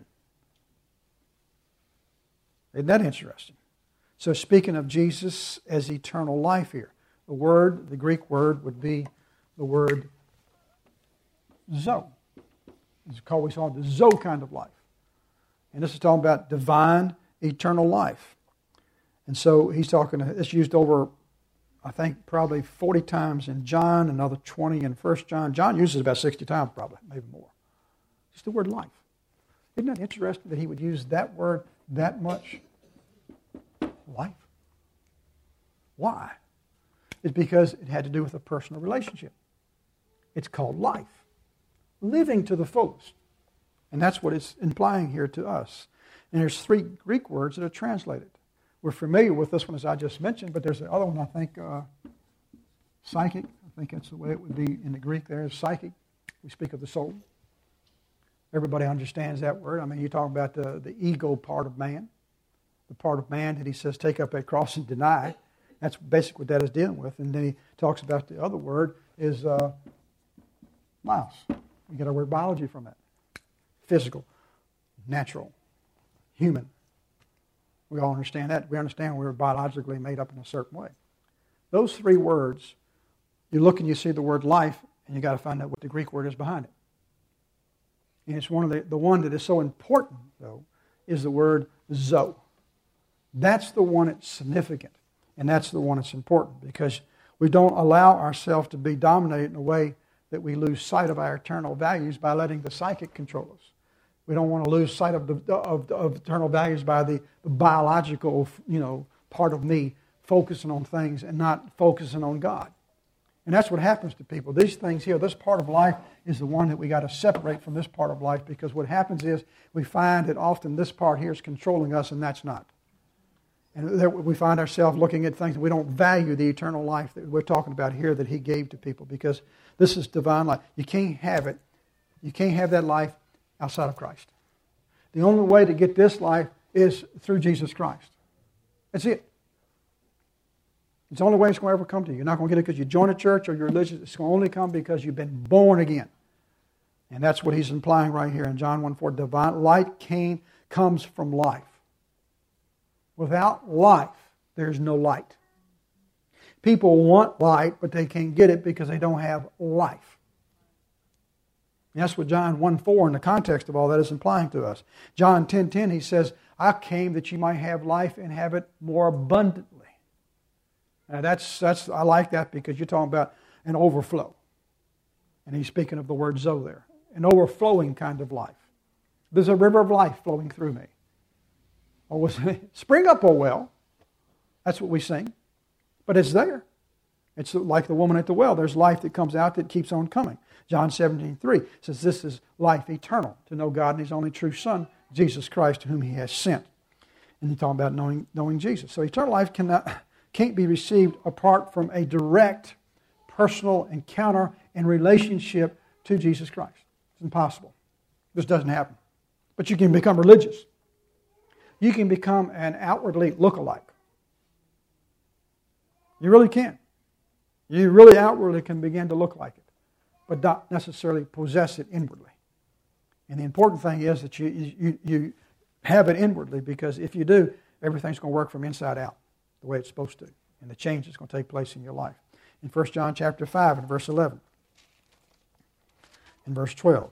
Isn't that interesting? So speaking of Jesus as eternal life here, the word, the Greek word would be the word Zoe. It's called, we saw the Zoe kind of life. And this is talking about divine, eternal life. And so he's talking, it's used over, I think, probably forty times in John, another twenty in First John. John uses it about sixty times probably, maybe more. Just the word life. Isn't that interesting that he would use that word that much? Life. Why? It's because it had to do with a personal relationship. It's called life. Living to the fullest. And that's what it's implying here to us. And there's three Greek words that are translated. We're familiar with this one as I just mentioned, but there's the other one, I think, uh, psychic. I think that's the way it would be in the Greek there, is psychic. We speak of the soul. Everybody understands that word. I mean, you talk about the, the ego part of man, the part of man that he says take up that cross and deny. That's basically what that is dealing with. And then he talks about the other word is uh, bios. We get our word biology from that. Physical, natural, human. We all understand that. We understand we were biologically made up in a certain way. Those three words, you look and you see the word life, And you got to find out what the Greek word is behind it. And it's one of the, the one that is so important, though, is the word zoe. That's the one that's significant. And that's the one that's important, because we don't allow ourselves to be dominated in a way that we lose sight of our eternal values by letting the psychic control us. We don't want to lose sight of the of, of eternal values by the, the biological, you know, part of me focusing on things and not focusing on God. And that's what happens to people. These things here, this part of life is the one that we got to separate from this part of life, because what happens is we find that often this part here is controlling us and that's not. And we find ourselves looking at things and we don't value the eternal life that we're talking about here that He gave to people, because this is divine life. You can't have it. You can't have that life outside of Christ. The only way to get this life is through Jesus Christ. That's it. It's the only way it's going to ever come to you. You're not going to get it because you join a church or you're religious. It's going to only come because you've been born again. And that's what he's implying right here in John one four. Divine light came, comes from life. Without life, there's no light. People want light, but they can't get it because they don't have life. And that's what John one four in the context of all that is implying to us. John ten ten, he says, I came that you might have life and have it more abundantly. Now that's, that's I like that, because you're talking about an overflow. And he's speaking of the word zoe there. An overflowing kind of life. There's a river of life flowing through me. Or was it, spring up, O well. That's what we sing. But it's there. It's like the woman at the well. There's life that comes out that keeps on coming. John seventeen three says this is life eternal, to know God and His only true Son, Jesus Christ, whom He has sent. And he's talking about knowing, knowing Jesus. So eternal life cannot... can't be received apart from a direct personal encounter and relationship to Jesus Christ. It's impossible. This doesn't happen. But you can become religious. You can become an outwardly look-alike. You really can. You really outwardly can begin to look like it, but not necessarily possess it inwardly. And the important thing is that you, you, you have it inwardly, because if you do, everything's going to work from inside out the way it's supposed to. And the change is going to take place in your life. In First John chapter five and verse eleven. In verse twelve.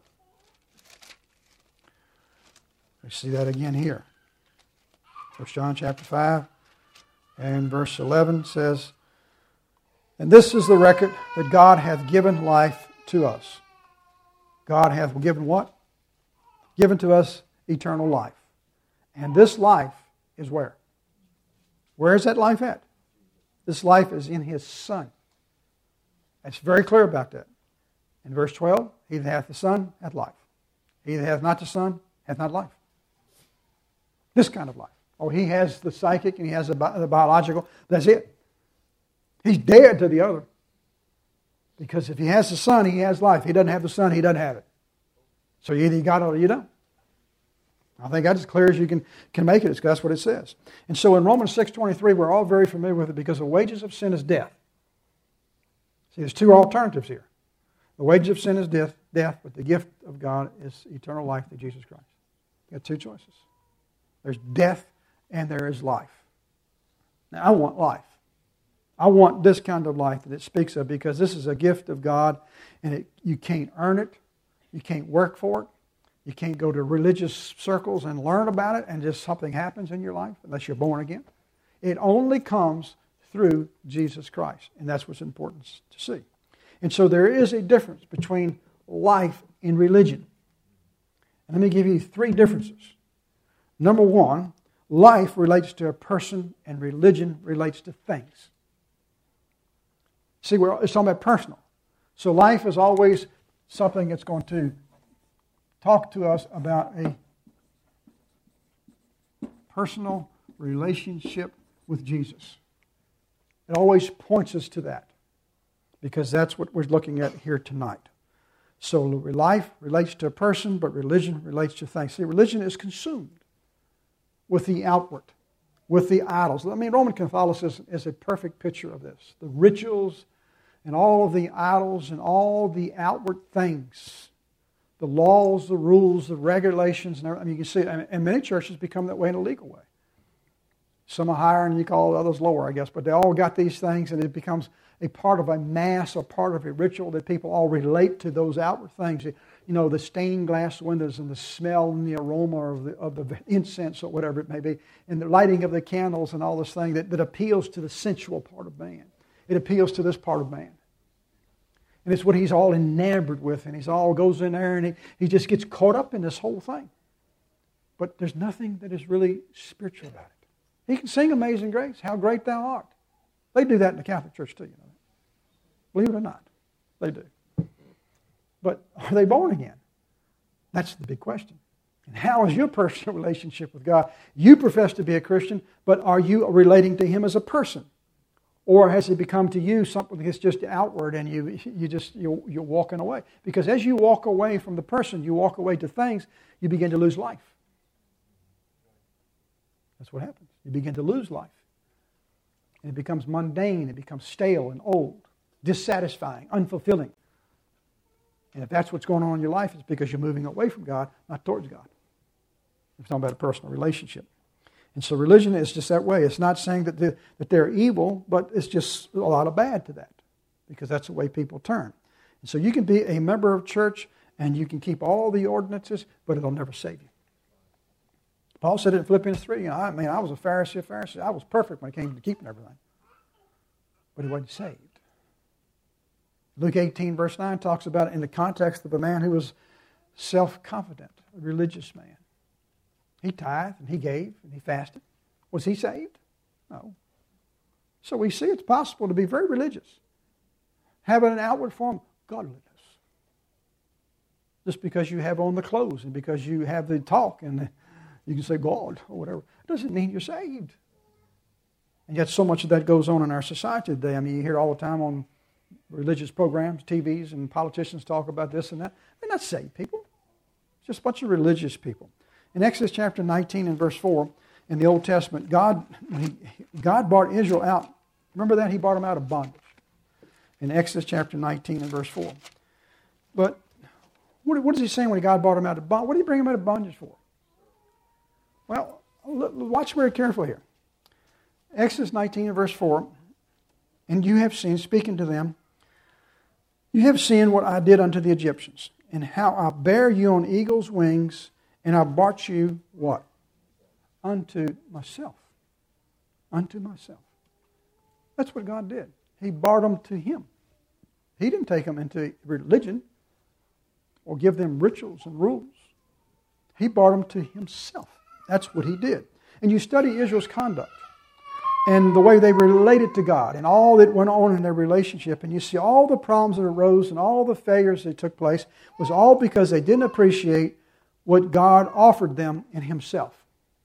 We see that again here. First John chapter five and verse eleven says, and this is the record that God hath given life to us. God hath given what? Given to us eternal life. And this life is where? Where is that life at? This life is in His Son. It's very clear about that. In verse twelve, he that hath the Son hath life. He that hath not the Son hath not life. This kind of life. Oh, he has the psychic and he has the, bi- the biological. That's it. He's dead to the other. Because if he has the Son, he has life. If he doesn't have the Son, he doesn't have it. So either you got it or you don't. I think that's as clear as you can, can make it. It's, that's what it says. And so in Romans six twenty-three, we're all very familiar with it, because the wages of sin is death. See, there's two alternatives here. The wages of sin is death, death, but the gift of God is eternal life through Jesus Christ. You got two choices. There's death and there is life. Now, I want life. I want this kind of life that it speaks of, because this is a gift of God, and it, you can't earn it. You can't work for it. You can't go to religious circles and learn about it and just something happens in your life unless you're born again. It only comes through Jesus Christ, and that's what's important to see. And so there is a difference between life and religion. And let me give you three differences. Number one, life relates to a person and religion relates to things. See, we're, it's talking about personal. So life is always something that's going to talk to us about a personal relationship with Jesus. It always points us to that, because that's what we're looking at here tonight. So life relates to a person, but religion relates to things. See, religion is consumed with the outward, with the idols. I mean, Roman Catholicism is a perfect picture of this. The rituals and all of the idols and all the outward things, the laws, the rules, the regulations, and everything. I mean, you can see it. And many churches become that way in a legal way. Some are higher and you call others lower, I guess. But they all got these things, and it becomes a part of a mass or part of a ritual that people all relate to those outward things. You know, the stained glass windows and the smell and the aroma of the, of the incense or whatever it may be, and the lighting of the candles and all this thing that, that appeals to the sensual part of man. It appeals to this part of man. And it's what he's all enamored with, and he's all goes in there and he, he just gets caught up in this whole thing. But there's nothing that is really spiritual about it. He can sing Amazing Grace, how great thou art. They do that in the Catholic Church too, you know. Believe it or not, they do. But are they born again? That's the big question. And how is your personal relationship with God? You profess to be a Christian, but are you relating to Him as a person? Or has it become to you something that's just outward and you you just you're, you're walking away? Because as you walk away from the person, you walk away to things, you begin to lose life. That's what happens. You begin to lose life. And it becomes mundane, it becomes stale and old, dissatisfying, unfulfilling. And if that's what's going on in your life, it's because you're moving away from God, not towards God. We're talking about a personal relationship. And so religion is just that way. It's not saying that they're, that they're evil, but it's just a lot of bad to that, because that's the way people turn. And so you can be a member of church and you can keep all the ordinances, but it'll never save you. Paul said it in Philippians three, you know, I mean, I was a Pharisee, a Pharisee. I was perfect when it came to keeping everything. But he wasn't saved. Luke eighteen, verse nine talks about it in the context of a man who was self-confident, a religious man. He tithed and he gave and he fasted. Was he saved? No. So we see it's possible to be very religious, having an outward form of godliness. Just because you have on the clothes and because you have the talk and the, you can say God or whatever, doesn't mean you're saved. And yet so much of that goes on in our society today. I mean, you hear all the time on religious programs, T Vs, and politicians talk about this and that. They're not saved people. It's just a bunch of religious people. In Exodus chapter nineteen and verse four, in the Old Testament, God, he, God brought Israel out. Remember that? He brought them out of bondage. In Exodus chapter nineteen and verse four. But what, what is he saying when God brought them out of bondage? What did he bring them out of bondage for? Well, watch very carefully here. Exodus nineteen and verse four. And you have seen, speaking to them, you have seen what I did unto the Egyptians, and how I bare you on eagle's wings, and I brought you, what? Unto myself. Unto myself. That's what God did. He brought them to Him. He didn't take them into religion or give them rituals and rules. He brought them to Himself. That's what He did. And you study Israel's conduct and the way they related to God and all that went on in their relationship, and you see all the problems that arose and all the failures that took place was all because they didn't appreciate what God offered them in Himself.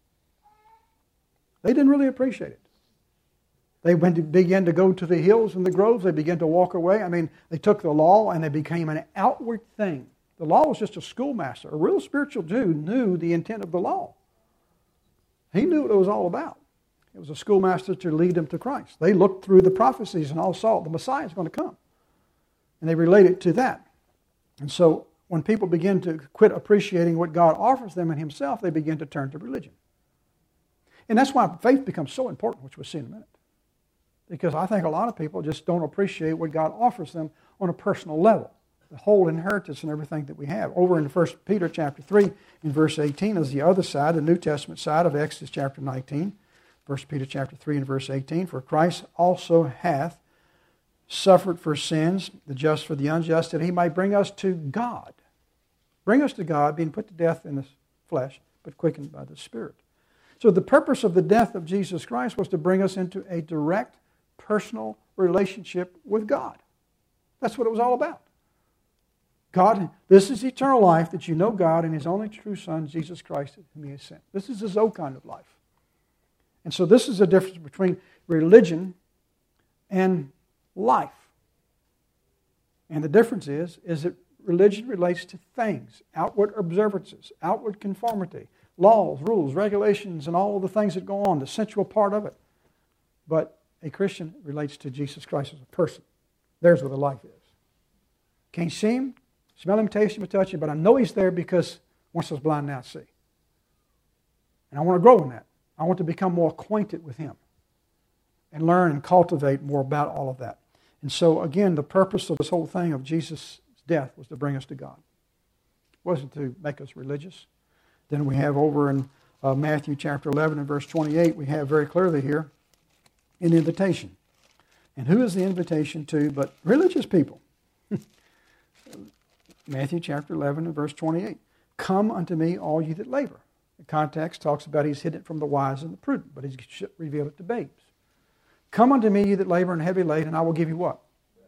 They didn't really appreciate it. They went to, began to go to the hills and the groves. They began to walk away. I mean, they took the law and they became an outward thing. The law was just a schoolmaster. A real spiritual Jew knew the intent of the law. He knew what it was all about. It was a schoolmaster to lead them to Christ. They looked through the prophecies and all saw the Messiah is going to come. And they related to that. And so when people begin to quit appreciating what God offers them in Himself, they begin to turn to religion. And that's why faith becomes so important, which we'll see in a minute. Because I think a lot of people just don't appreciate what God offers them on a personal level. The whole inheritance and everything that we have. Over in First Peter chapter three, in verse eighteen, is the other side, the New Testament side of Exodus chapter nineteen. First Peter chapter three and verse eighteen, for Christ also hath suffered for sins, the just for the unjust, that He might bring us to God. Bring us to God, being put to death in the flesh, but quickened by the Spirit. So the purpose of the death of Jesus Christ was to bring us into a direct, personal relationship with God. That's what it was all about. God, this is eternal life, that you know God and His only true Son, Jesus Christ, whom He has sent. This is the Zoe kind of life. And so this is the difference between religion and life. And the difference is, is that religion relates to things, outward observances, outward conformity, laws, rules, regulations, and all of the things that go on, the sensual part of it. But a Christian relates to Jesus Christ as a person. There's where the life is. Can't see Him, smell Him, taste Him, or touch Him, but I know He's there because once I was blind, now I see. And I want to grow in that. I want to become more acquainted with Him and learn and cultivate more about all of that. And so, again, the purpose of this whole thing of Jesus' death was to bring us to God. It wasn't to make us religious. Then we have over in uh, Matthew chapter eleven and verse twenty-eight, we have very clearly here an invitation. And who is the invitation to but religious people? Matthew chapter eleven and verse twenty-eight. Come unto me, all you that labor. The context talks about He's hidden it from the wise and the prudent, but He's revealed it to babes. Come unto me, you that labor and heavy laden, and I will give you what?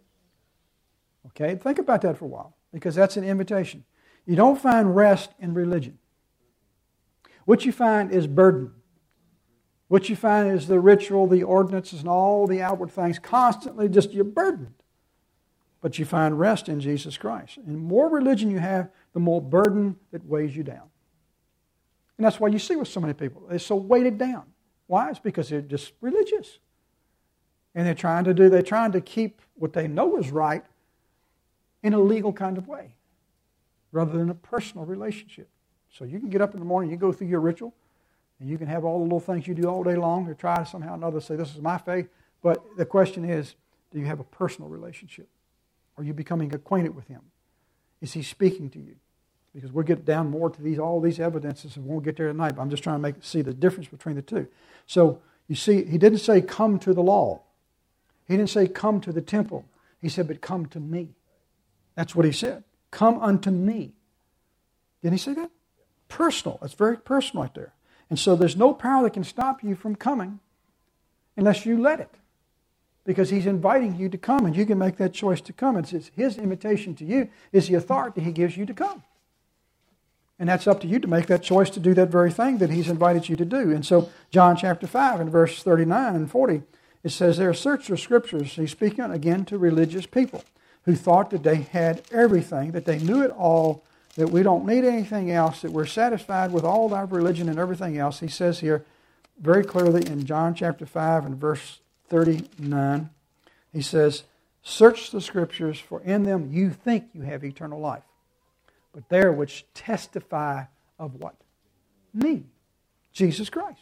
Okay, think about that for a while, because that's an invitation. You don't find rest in religion. What you find is burden. What you find is the ritual, the ordinances, and all the outward things, constantly just you're burdened. But you find rest in Jesus Christ. And the more religion you have, the more burden that weighs you down. And that's why you see with so many people, they're so weighted down. Why? It's because they're just religious. And they're trying to do, they're trying to keep what they know is right in a legal kind of way, rather than a personal relationship. So you can get up in the morning, you go through your ritual, and you can have all the little things you do all day long to try to somehow or another say, this is my faith. But the question is, do you have a personal relationship? Are you becoming acquainted with Him? Is He speaking to you? Because we'll get down more to these all these evidences, and we won't get there tonight, but I'm just trying to make see the difference between the two. So you see, He didn't say, come to the law. He didn't say, come to the temple. He said, but come to me. That's what He said. Come unto me. Didn't He say that? Personal. That's very personal right there. And so there's no power that can stop you from coming unless you let it. Because He's inviting you to come, and you can make that choice to come. It's His invitation to you is the authority He gives you to come. And that's up to you to make that choice to do that very thing that He's invited you to do. And so John chapter five and verse thirty-nine and forty, it says there, search the Scriptures. He's speaking again to religious people who thought that they had everything, that they knew it all, that we don't need anything else, that we're satisfied with all our religion and everything else. He says here very clearly in John chapter five and verse thirty-nine, he says, search the Scriptures, for in them you think you have eternal life, but they are which testify of what? Me, Jesus Christ.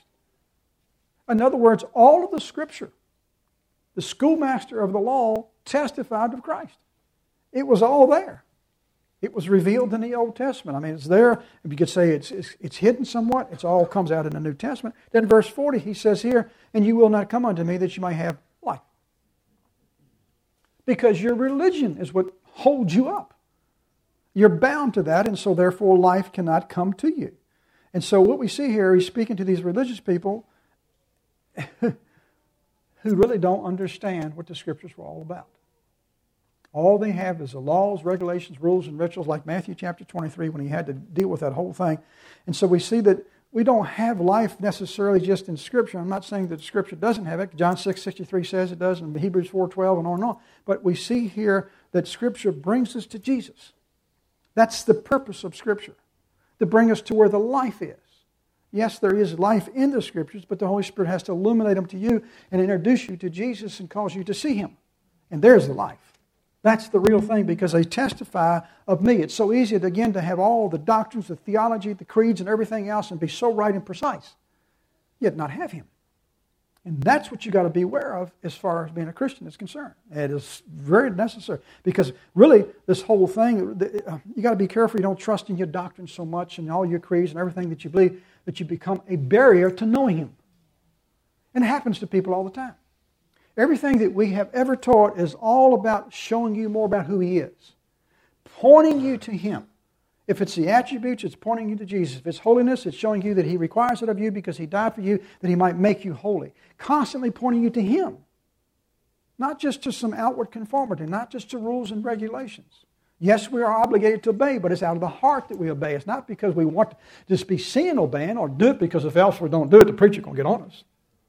In other words, all of the Scripture, the schoolmaster of the law testified of Christ. It was all there. It was revealed in the Old Testament. I mean, it's there. If you could say it's, it's, it's hidden somewhat, it all comes out in the New Testament. Then verse forty, he says here, and you will not come unto me that you may have life. Because your religion is what holds you up. You're bound to that, and so therefore life cannot come to you. And so what we see here, he's speaking to these religious people who really don't understand what the Scriptures were all about. All they have is the laws, regulations, rules, and rituals, like Matthew chapter twenty-three when he had to deal with that whole thing. And so we see that we don't have life necessarily just in Scripture. I'm not saying that Scripture doesn't have it. John six sixty-three says it does, and Hebrews four twelve, and on and on. But we see here that Scripture brings us to Jesus. That's the purpose of Scripture, to bring us to where the life is. Yes, there is life in the Scriptures, but the Holy Spirit has to illuminate them to you and introduce you to Jesus and cause you to see Him. And there's the life. That's the real thing, because they testify of me. It's so easy, to, again, to have all the doctrines, the theology, the creeds, and everything else and be so right and precise, yet not have Him. And that's what you got to be aware of as far as being a Christian is concerned. It is very necessary, because really this whole thing, you got to be careful you don't trust in your doctrine so much and all your creeds and everything that you believe that you become a barrier to knowing Him. And it happens to people all the time. Everything that we have ever taught is all about showing you more about who He is, pointing you to Him. If it's the attributes, it's pointing you to Jesus. If it's holiness, it's showing you that He requires it of you because He died for you, that He might make you holy. Constantly pointing you to Him. Not just to some outward conformity, not just to rules and regulations. Yes, we are obligated to obey, but it's out of the heart that we obey. It's not because we want to just be seen obeying or do it because if else we don't do it, the preacher's going to get on us.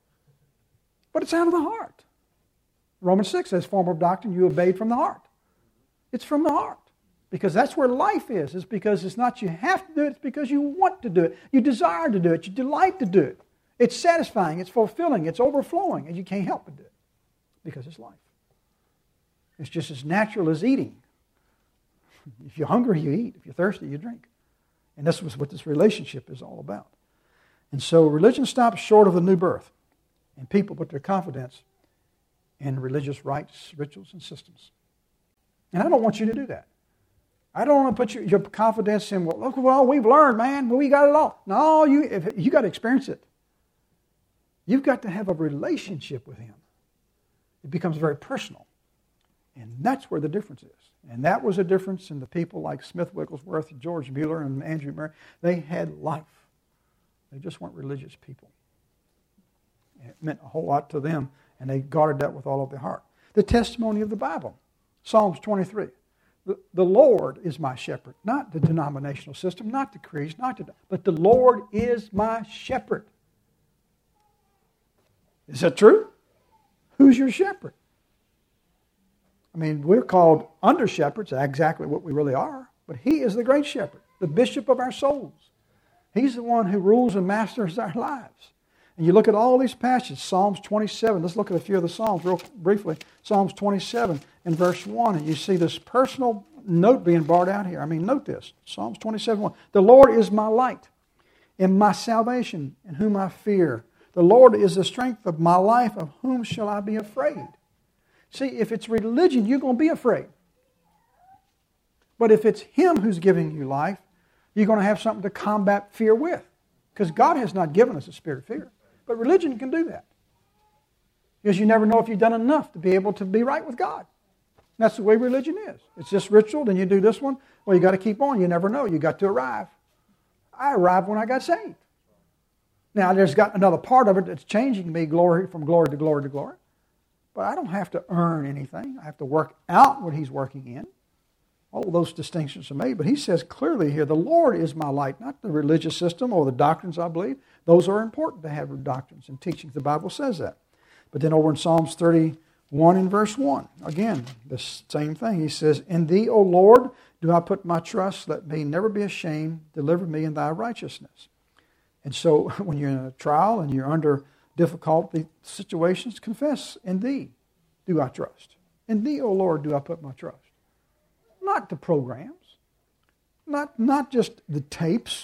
But it's out of the heart. Romans six says, form of doctrine you obeyed from the heart. It's from the heart. Because that's where life is. It's because it's not you have to do it, it's because you want to do it. You desire to do it. You delight to do it. It's satisfying, it's fulfilling, it's overflowing, and you can't help but do it. Because it's life. It's just as natural as eating. If you're hungry, you eat. If you're thirsty, you drink. And this was what this relationship is all about. And so religion stops short of the new birth. And people put their confidence in religious rites, rituals, and systems. And I don't want you to do that. I don't want to put your, your confidence in, well, look at all we've learned, man. We got it all. No, you, if, you got to experience it. You've got to have a relationship with Him. It becomes very personal. And that's where the difference is. And that was a difference in the people like Smith Wigglesworth, George Mueller, and Andrew Murray. They had life. They just weren't religious people. It meant a whole lot to them, and they guarded that with all of their heart. The testimony of the Bible, Psalms twenty-three. The, the Lord is my shepherd, not the denominational system, not the creeds, not the, but the Lord is my shepherd. Is that true? Who's your shepherd? I mean, we're called under shepherds, exactly what we really are, but He is the great shepherd, the bishop of our souls. He's the one who rules and masters our lives. And you look at all these passages, Psalms twenty-seven. Let's look at a few of the Psalms real briefly. Psalms twenty-seven and verse one. And you see this personal note being brought out here. I mean, note this. Psalms twenty-seven one. The Lord is my light and my salvation, in whom I fear. The Lord is the strength of my life. Of whom shall I be afraid? See, if it's religion, you're going to be afraid. But if it's Him who's giving you life, you're going to have something to combat fear with. Because God has not given us a spirit of fear. But religion can do that. Because you never know if you've done enough to be able to be right with God. That's the way religion is. It's just ritual, then you do this one. Well, you got to keep on. You never know. You got to arrive. I arrived when I got saved. Now, there's got another part of it that's changing me glory from glory to glory to glory. But I don't have to earn anything. I have to work out what He's working in. All those distinctions are made. But He says clearly here, the Lord is my light, not the religious system or the doctrines I believe. Those are important to have doctrines and teachings. The Bible says that. But then over in Psalms thirty-one and verse one, again, the same thing. He says, in Thee, O Lord, do I put my trust. Let me never be ashamed. Deliver me in Thy righteousness. And so when you're in a trial and you're under difficult situations, confess, in Thee do I trust. In Thee, O Lord, do I put my trust. Not the programs, not, not just the tapes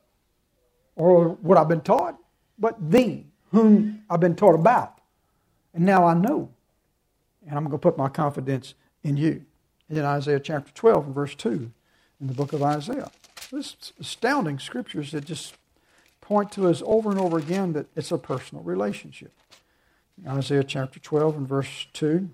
or what I've been taught, but Thee, whom I've been taught about. And now I know. And I'm going to put my confidence in You. And in Isaiah chapter twelve and verse two in the book of Isaiah. This astounding scriptures that just point to us over and over again that it's a personal relationship. Isaiah chapter twelve and verse two.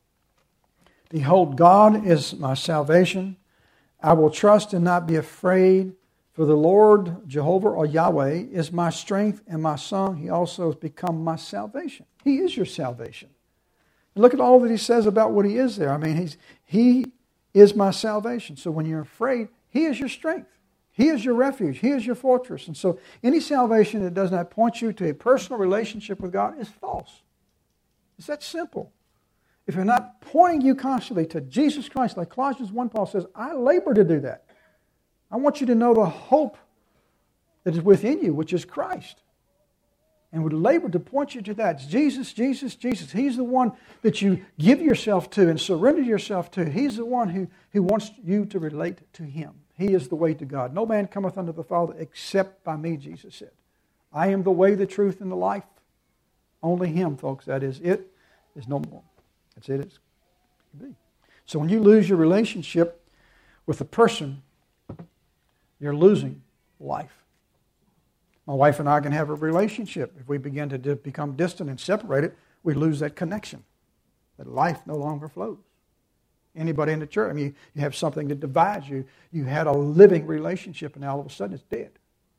Behold, God is my salvation. I will trust and not be afraid. For the Lord, Jehovah or Yahweh, is my strength and my song. He also has become my salvation. He is your salvation. And look at all that He says about what He is there. I mean, he's, He is my salvation. So when you're afraid, He is your strength. He is your refuge. He is your fortress. And so any salvation that does not point you to a personal relationship with God is false. It's that simple. If you're not pointing you constantly to Jesus Christ, like Colossians one, Paul says, I labor to do that. I want you to know the hope that is within you, which is Christ. And would labor to point you to that. It's Jesus, Jesus, Jesus. He's the one that you give yourself to and surrender yourself to. He's the one who, who wants you to relate to Him. He is the way to God. No man cometh unto the Father except by me, Jesus said. I am the way, the truth, and the life. Only Him, folks. That is it. There's no more. That's it. It's be. So when you lose your relationship with a person, you're losing life. My wife and I can have a relationship. If we begin to become distant and separated, we lose that connection. That life no longer flows. Anybody in the church, I mean, you have something that divides you. You had a living relationship, and now all of a sudden it's dead.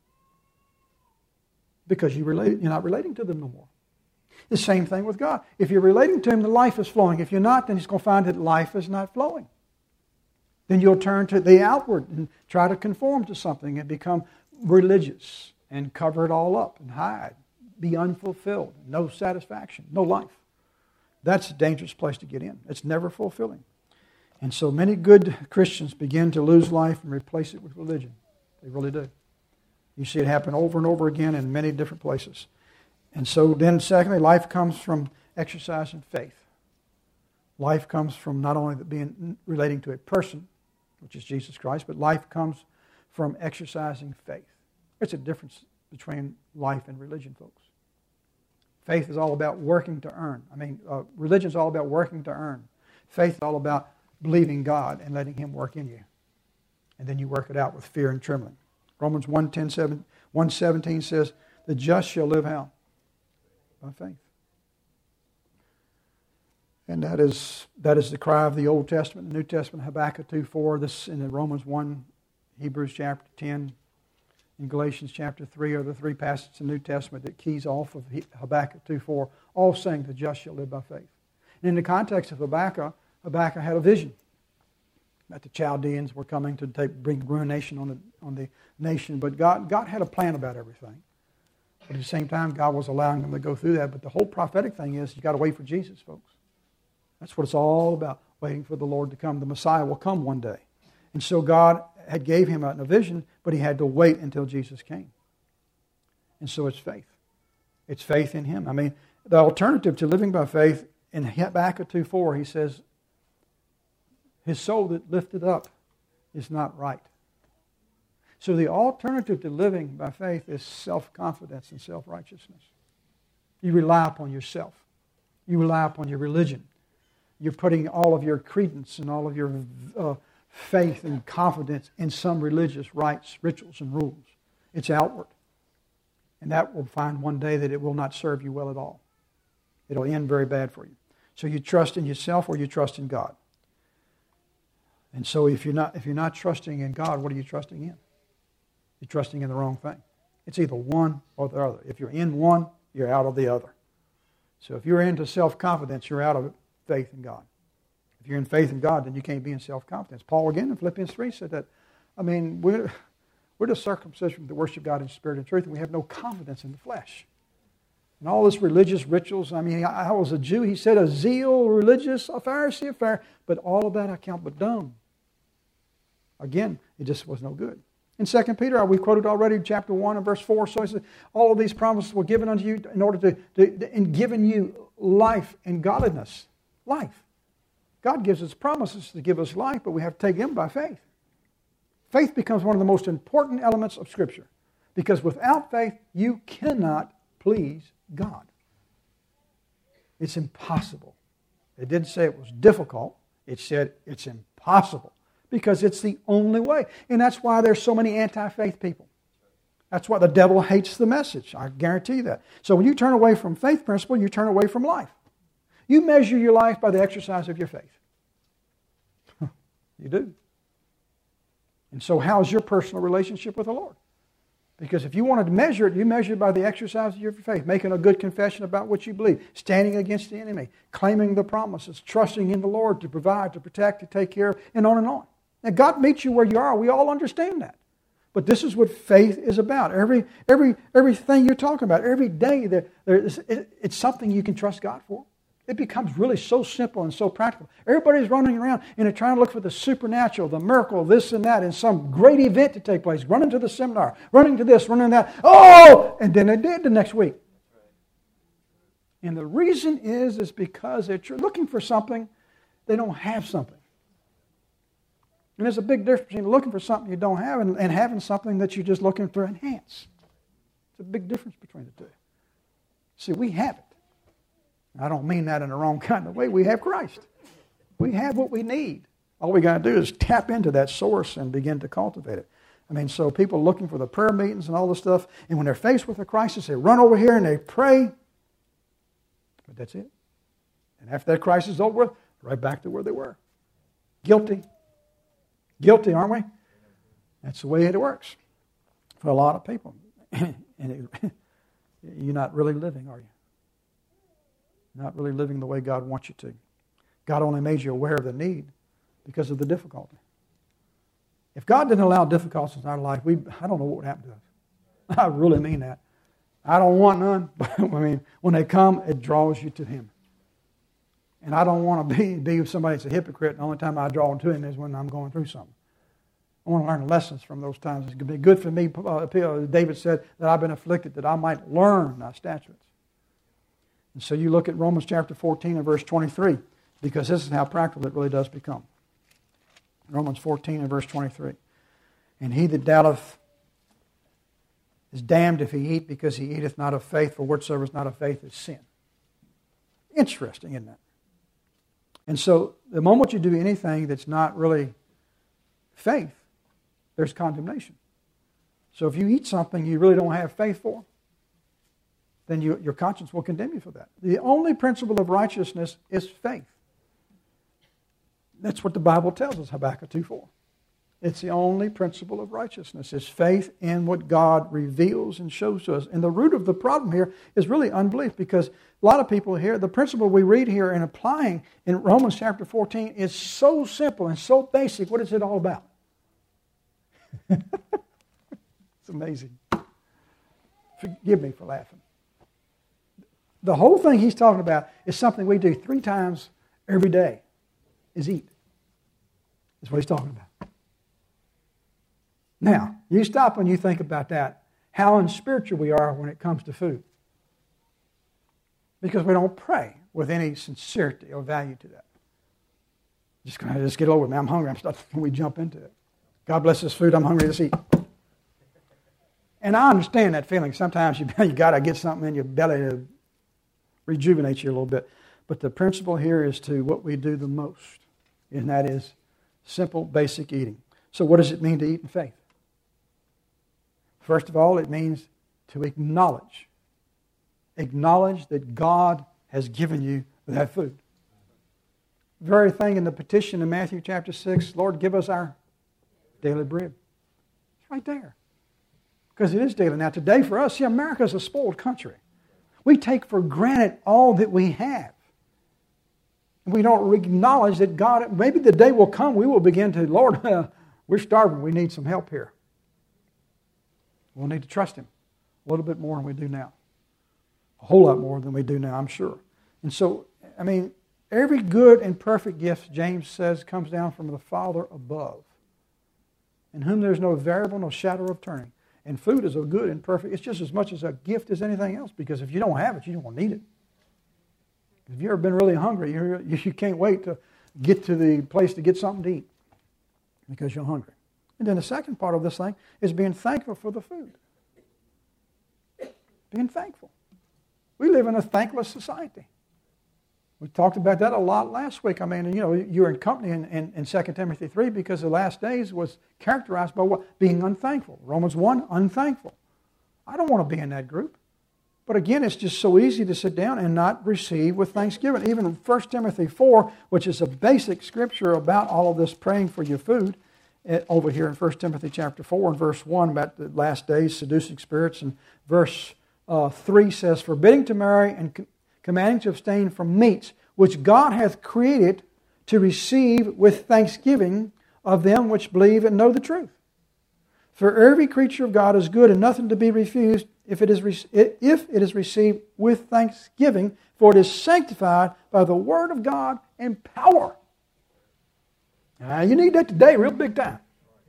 Because you relate, you're not relating to them no more. The same thing with God. If you're relating to Him, the life is flowing. If you're not, then He's going to find that life is not flowing. Then you'll turn to the outward and try to conform to something and become religious and cover it all up and hide. Be unfulfilled. No satisfaction. No life. That's a dangerous place to get in. It's never fulfilling. And so many good Christians begin to lose life and replace it with religion. They really do. You see it happen over and over again in many different places. And so then secondly, life comes from exercising faith. Life comes from not only being relating to a person, which is Jesus Christ, but life comes from exercising faith. It's a difference between life and religion, folks. Faith is all about working to earn. I mean, uh, religion is all about working to earn. Faith is all about believing God and letting Him work in you. And then you work it out with fear and trembling. Romans one seventeen says, the just shall live how? By faith. And that is that is the cry of the Old Testament, the New Testament, Habakkuk two four, this in Romans one, Hebrews chapter ten, and Galatians chapter three are the three passages in the New Testament that keys off of Habakkuk two four, all saying the just shall live by faith. And in the context of Habakkuk, Habakkuk had a vision that the Chaldeans were coming to take, bring ruination on the, on the nation. But God, God had a plan about everything. But at the same time, God was allowing them to go through that. But the whole prophetic thing is you've got to wait for Jesus, folks. That's what it's all about, waiting for the Lord to come. The Messiah will come one day. And so God had gave him a, a vision, but he had to wait until Jesus came. And so it's faith. It's faith in Him. I mean, the alternative to living by faith, in Habakkuk two four, he says, his soul that lifted up is not right. So the alternative to living by faith is self-confidence and self-righteousness. You rely upon yourself. You rely upon your religion. You're putting all of your credence and all of your uh, faith and confidence in some religious rites, rituals, and rules. It's outward. And that will find one day that it will not serve you well at all. It'll end very bad for you. So you trust in yourself or you trust in God. And so if you're not if you're not trusting in God, what are you trusting in? You're trusting in the wrong thing. It's either one or the other. If you're in one, you're out of the other. So if you're into self-confidence, you're out of faith in God. If you're in faith in God, then you can't be in self-confidence. Paul again in Philippians three said that, I mean, we're, we're the circumcision to worship God in spirit and truth, and we have no confidence in the flesh. And all this religious rituals, I mean, I, I was a Jew, he said, a zeal, religious, a Pharisee affair, but all of that I count but dung. Again, it just was no good. In Second Peter, we quoted already chapter one and verse four, so he said, all of these promises were given unto you in order to, to in giving you life and godliness. Life. God gives us promises to give us life, but we have to take them by faith. Faith becomes one of the most important elements of Scripture, because without faith, you cannot please God. It's impossible. It didn't say it was difficult. It said it's impossible, because it's the only way. And that's why there's so many anti-faith people. That's why the devil hates the message. I guarantee that. So when you turn away from faith principle, you turn away from life. You measure your life by the exercise of your faith. You do. And so how's your personal relationship with the Lord? Because if you wanted to measure it, you measure it by the exercise of your faith, making a good confession about what you believe, standing against the enemy, claiming the promises, trusting in the Lord to provide, to protect, to take care of, and on and on. Now, God meets you where you are. We all understand that. But this is what faith is about. Every every everything you're talking about, every day, there, there is, it, it's something you can trust God for. It becomes really so simple and so practical. Everybody's running around and they're trying to look for the supernatural, the miracle, this and that, and some great event to take place. Running to the seminar, running to this, running to that. Oh! And then they did the next week. And the reason is, is because they're looking for something, they don't have something. And there's a big difference between looking for something you don't have and, and having something that you're just looking to enhance. It's a big difference between the two. See, we have it. I don't mean that in the wrong kind of way. We have Christ. We have what we need. All we got to do is tap into that source and begin to cultivate it. I mean, so people looking for the prayer meetings and all this stuff, and when they're faced with a crisis, they run over here and they pray. But that's it. And after that crisis is over, right back to where they were. Guilty. Guilty, aren't we? That's the way it works for a lot of people. And it, you're not really living, are you? Not really living the way God wants you to. God only made you aware of the need because of the difficulty. If God didn't allow difficulties in our life, we I don't know what would happen to us. I really mean that. I don't want none, but I mean, when they come, it draws you to Him. And I don't want to be, be somebody that's a hypocrite. The only time I draw to Him is when I'm going through something. I want to learn lessons from those times. It's going to be good for me, uh, David said, that I've been afflicted, that I might learn thy statutes. And so you look at Romans chapter fourteen and verse twenty-three, because this is how practical it really does become. Romans fourteen and verse twenty-three. And he that doubteth is damned if he eat, because he eateth not of faith, for whatsoever is not of faith is sin. Interesting, isn't it? And so the moment you do anything that's not really faith, there's condemnation. So if you eat something you really don't have faith for, then you, your conscience will condemn you for that. The only principle of righteousness is faith. That's what the Bible tells us, Habakkuk two four. It's the only principle of righteousness, is faith in what God reveals and shows to us. And the root of the problem here is really unbelief, because a lot of people here, the principle we read here and applying in Romans chapter fourteen is so simple and so basic. What is it all about? It's amazing. Forgive me for laughing. The whole thing he's talking about is something we do three times every day, is eat. That's what he's talking about. Now, you stop when you think about that, how unspiritual we are when it comes to food. Because we don't pray with any sincerity or value to that. Just going to just get over it, man. I'm hungry. I'm starting when we jump into it. God bless this food. I'm hungry. Let's eat. And I understand that feeling. Sometimes you, you got to get something in your belly to rejuvenate you a little bit. But the principle here is to what we do the most, and that is simple, basic eating. So what does it mean to eat in faith? First of all, it means to acknowledge. Acknowledge that God has given you that food. The very thing in the petition in Matthew chapter six, Lord, give us our daily bread. It's right there. Because it is daily. Now today for us, see, America is a spoiled country. We take for granted all that we have. We don't acknowledge that God, maybe the day will come, we will begin to, Lord, uh, we're starving, we need some help here. We'll need to trust Him a little bit more than we do now. A whole lot more than we do now, I'm sure. And so, I mean, every good and perfect gift, James says, comes down from the Father above, in whom there's no variable, no shadow of turning. And food is a good and perfect, it's just as much as a gift as anything else, because if you don't have it, you don't need it. If you've ever been really hungry, you're, you can't wait to get to the place to get something to eat because you're hungry. And then the second part of this thing is being thankful for the food. Being thankful. We live in a thankless society. We talked about that a lot last week. I mean, you know, you're in company in, in, in Second Timothy three because the last days was characterized by what? Being unthankful. Romans one, unthankful. I don't want to be in that group. But again, it's just so easy to sit down and not receive with thanksgiving. Even First Timothy four, which is a basic scripture about all of this praying for your food, over here in First Timothy chapter four and verse one about the last days, seducing spirits, and verse uh, three says, forbidding to marry and com- commanding to abstain from meats, which God hath created to receive with thanksgiving of them which believe and know the truth. For every creature of God is good and nothing to be refused if it is re- if it is received with thanksgiving, for it is sanctified by the word of God and power. Now, you need that today, real big time.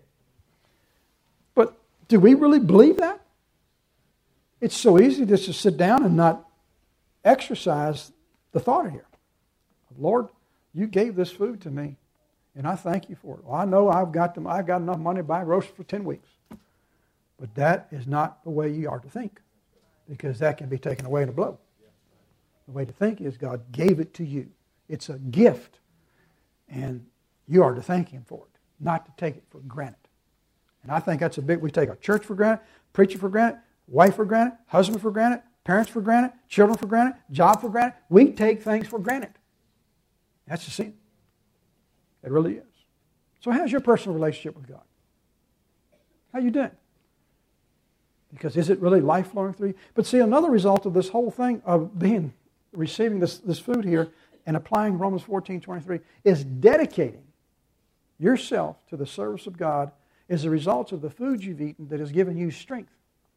But do we really believe that? It's so easy just to sit down and not exercise the thought here. Lord, you gave this food to me, and I thank you for it. Well, I know I've got them, I've got enough money to buy roast for ten weeks. But that is not the way you are to think, because that can be taken away in a blow. The way to think is God gave it to you. It's a gift, and you are to thank Him for it, not to take it for granted. And I think that's a big, we take our church for granted, preacher for granted, wife for granted, husband for granted, parents for granted, children for granted, job for granted. We take things for granted. That's the sin. It really is. So how's your personal relationship with God? How you doing? Because is it really life flowing through you? But see, another result of this whole thing of being, receiving this, this food here and applying Romans fourteen twenty-three is dedicating yourself to the service of God is the result of the food you've eaten that has given you strength.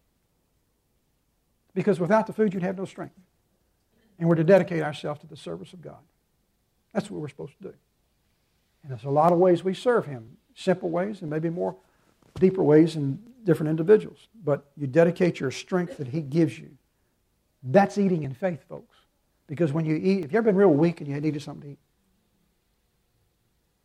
Because without the food, you'd have no strength. And we're to dedicate ourselves to the service of God. That's what we're supposed to do. And there's a lot of ways we serve Him. Simple ways and maybe more deeper ways in different individuals. But you dedicate your strength that He gives you. That's eating in faith, folks. Because when you eat, if you've ever been real weak and you needed something to eat,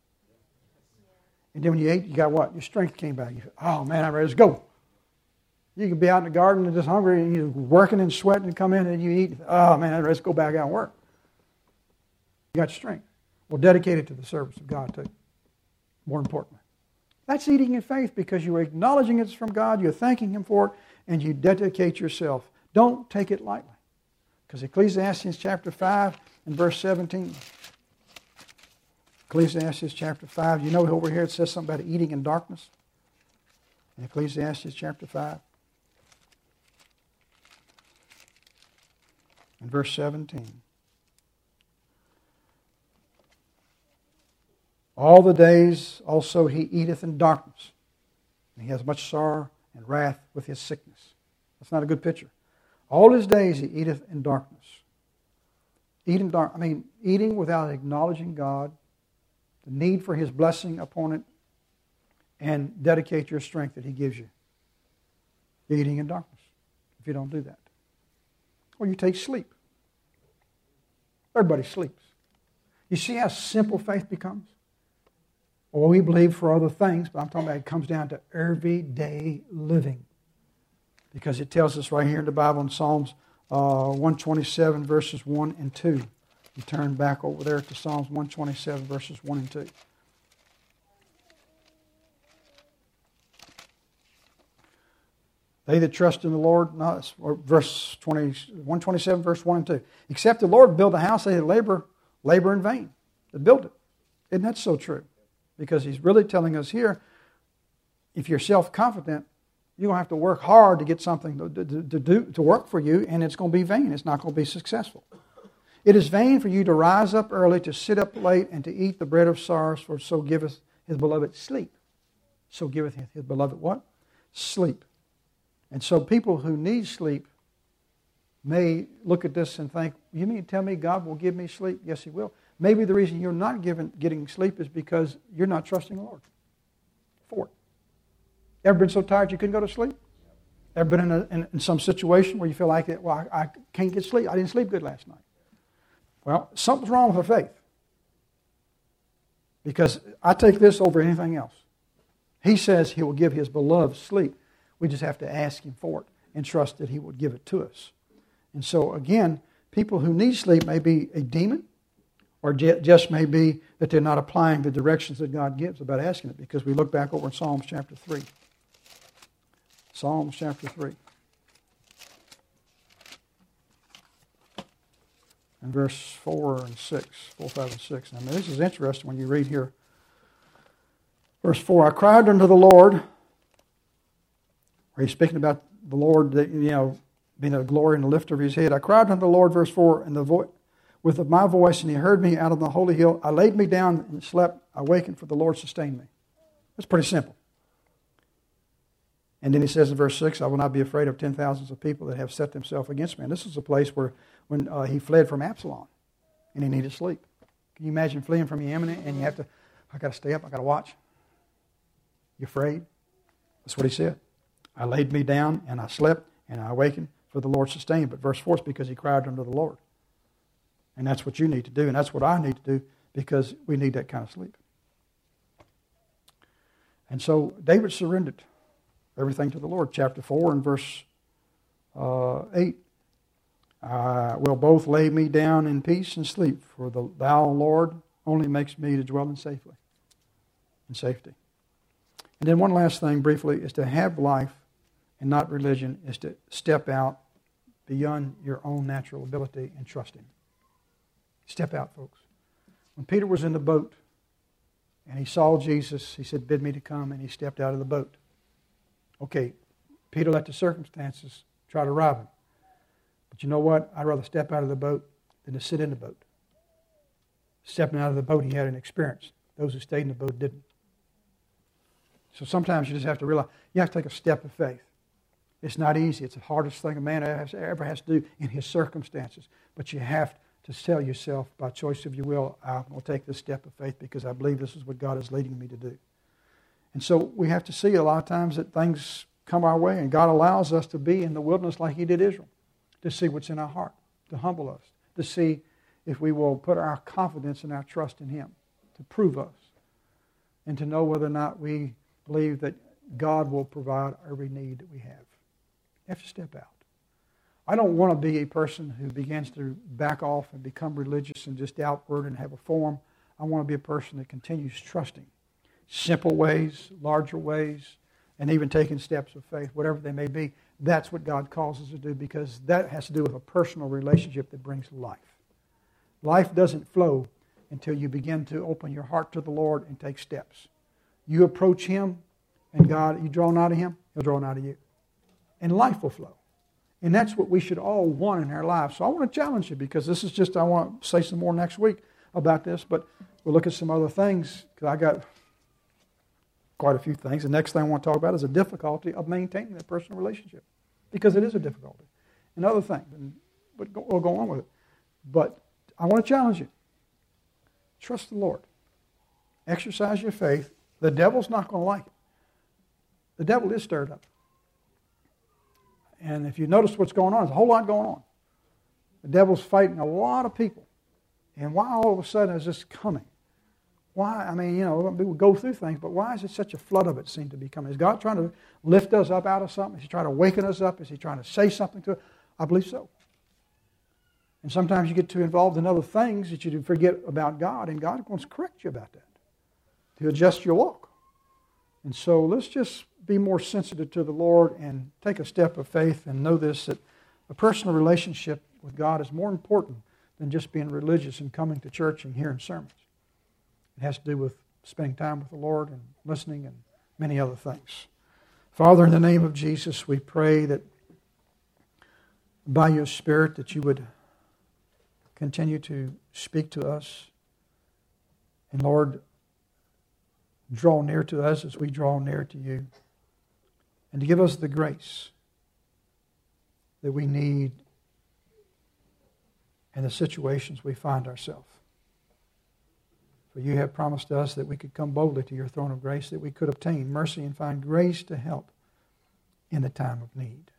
and then when you ate, you got what? Your strength came back. You said, oh man, I'm ready to go. You can be out in the garden and just hungry, and you're working and sweating and come in and you eat. Oh, man, let's go back out and work. You got strength. Well, dedicate it to the service of God, too. More importantly. That's eating in faith because you're acknowledging it's from God, you're thanking Him for it, and you dedicate yourself. Don't take it lightly. Because Ecclesiastes chapter five and verse seventeen. Ecclesiastes chapter five, you know over here it says something about eating in darkness? In Ecclesiastes chapter five. And verse seventeen. All the days also he eateth in darkness, and he has much sorrow and wrath with his sickness. That's not a good picture. All his days he eateth in darkness. Eat in dark. I mean, eating without acknowledging God, the need for His blessing upon it, and dedicate your strength that He gives you. Eating in darkness. If you don't do that, or you take sleep. Everybody sleeps. You see how simple faith becomes. Or we believe for other things, but I'm talking about it comes down to everyday living. Because it tells us right here in the Bible in Psalms uh, one twenty-seven verses one and two. You turn back over there to Psalms one twenty-seven verses one and two. They that trust in the Lord, no, verse twenty, one twenty-seven verse one and two. Except the Lord build a house, they that labor, labor in vain. That build it. Isn't that so true? Because He's really telling us here, if you're self-confident, you're going to have to work hard to get something to, to, to do to work for you, and it's going to be vain. It's not going to be successful. It is vain for you to rise up early, to sit up late, and to eat the bread of sorrows, for so giveth His beloved sleep. So giveth His beloved what? Sleep. And so people who need sleep may look at this and think, you mean to tell me God will give me sleep? Yes, He will. Maybe the reason you're not given, getting sleep is because you're not trusting the Lord for it. Ever been so tired you couldn't go to sleep? Ever been in, a, in, in some situation where you feel like, well, I, I can't get sleep. I didn't sleep good last night. Well, something's wrong with our faith. Because I take this over anything else. He says He will give His beloved sleep. We just have to ask Him for it and trust that He would give it to us. And so, again, people who need sleep may be a demon, or just may be that they're not applying the directions that God gives about asking it. Because we look back over in Psalms chapter three. Psalms chapter three. And verse four and six. four, five, and six. I mean, this is interesting when you read here. Verse four, I cried unto the Lord. Where he's speaking about the Lord, that, you know, being a glory and the lifter of His head. I cried unto the Lord, verse four, and the voice... with my voice, and He heard me out of the holy hill. I laid me down and slept. I wakened, for the Lord sustained me. That's pretty simple. And then He says in verse six, I will not be afraid of ten thousands of people that have set themselves against me. And this is a place where when uh, he fled from Absalom, and he needed sleep. Can you imagine fleeing from your enemy, and you have to, I got to stay up, I got to watch. You afraid? That's what he said. I laid me down, and I slept, and I awakened, for the Lord sustained me. But verse four is because he cried unto the Lord. And that's what you need to do, and that's what I need to do, because we need that kind of sleep. And so David surrendered everything to the Lord. Chapter four and verse uh, eight. I will both lay me down in peace and sleep, for the, Thou, Lord, only makes me to dwell in safely, in safety. And then one last thing briefly is to have life and not religion, is to step out beyond your own natural ability and trust Him. Step out, folks. When Peter was in the boat and he saw Jesus, he said, bid me to come, and he stepped out of the boat. Okay, Peter let the circumstances try to rob him. But you know what? I'd rather step out of the boat than to sit in the boat. Stepping out of the boat, he had an experience. Those who stayed in the boat didn't. So sometimes you just have to realize, you have to take a step of faith. It's not easy. It's the hardest thing a man ever has to do in his circumstances. But you have to tell yourself, by choice of your will, I will take this step of faith because I believe this is what God is leading me to do. And so we have to see a lot of times that things come our way, and God allows us to be in the wilderness like He did Israel, to see what's in our heart, to humble us, to see if we will put our confidence and our trust in Him, to prove us, and to know whether or not we believe that God will provide every need that we have. You have to step out. I don't want to be a person who begins to back off and become religious and just outward and have a form. I want to be a person that continues trusting. Simple ways, larger ways, and even taking steps of faith, whatever they may be. That's what God calls us to do, because that has to do with a personal relationship that brings life. Life doesn't flow until you begin to open your heart to the Lord and take steps. You approach Him, and God, you draw nigh to Him, He'll draw nigh to you. And life will flow. And that's what we should all want in our lives. So I want to challenge you, because this is just, I want to say some more next week about this, but we'll look at some other things, because I got quite a few things. The next thing I want to talk about is the difficulty of maintaining that personal relationship, because it is a difficulty. And other things, and we'll go on with it. But I want to challenge you. Trust the Lord. Exercise your faith. The devil's not going to like it. The devil is stirred up. And if you notice what's going on, there's a whole lot going on. The devil's fighting a lot of people. And why all of a sudden is this coming? Why? I mean, you know, we go through things, but why is it such a flood of it seem to be coming? Is God trying to lift us up out of something? Is He trying to waken us up? Is He trying to say something to us? I believe so. And sometimes you get too involved in other things that you forget about God, and God wants to correct you about that, to adjust your walk. And so let's just be more sensitive to the Lord and take a step of faith and know this, that a personal relationship with God is more important than just being religious and coming to church and hearing sermons. It has to do with spending time with the Lord and listening and many other things. Father, in the name of Jesus, we pray that by your Spirit that you would continue to speak to us. And Lord, draw near to us as we draw near to you. And to give us the grace that we need in the situations we find ourselves. For you have promised us that we could come boldly to your throne of grace, that we could obtain mercy and find grace to help in the time of need.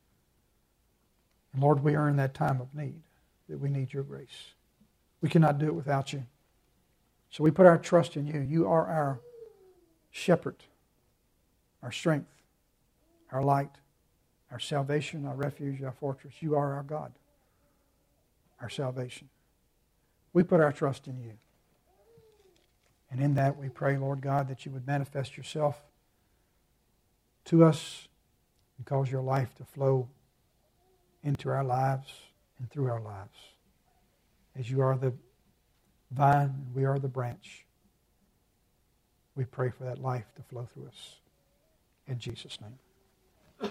And Lord, we are in that time of need, that we need your grace. We cannot do it without you. So we put our trust in you. You are our shepherd, our strength, our light, our salvation, our refuge, our fortress. You are our God, our salvation. We put our trust in you. And in that we pray, Lord God, that you would manifest yourself to us and cause your life to flow into our lives and through our lives. As you are the vine and we are the branch, we pray for that life to flow through us. In Jesus' name.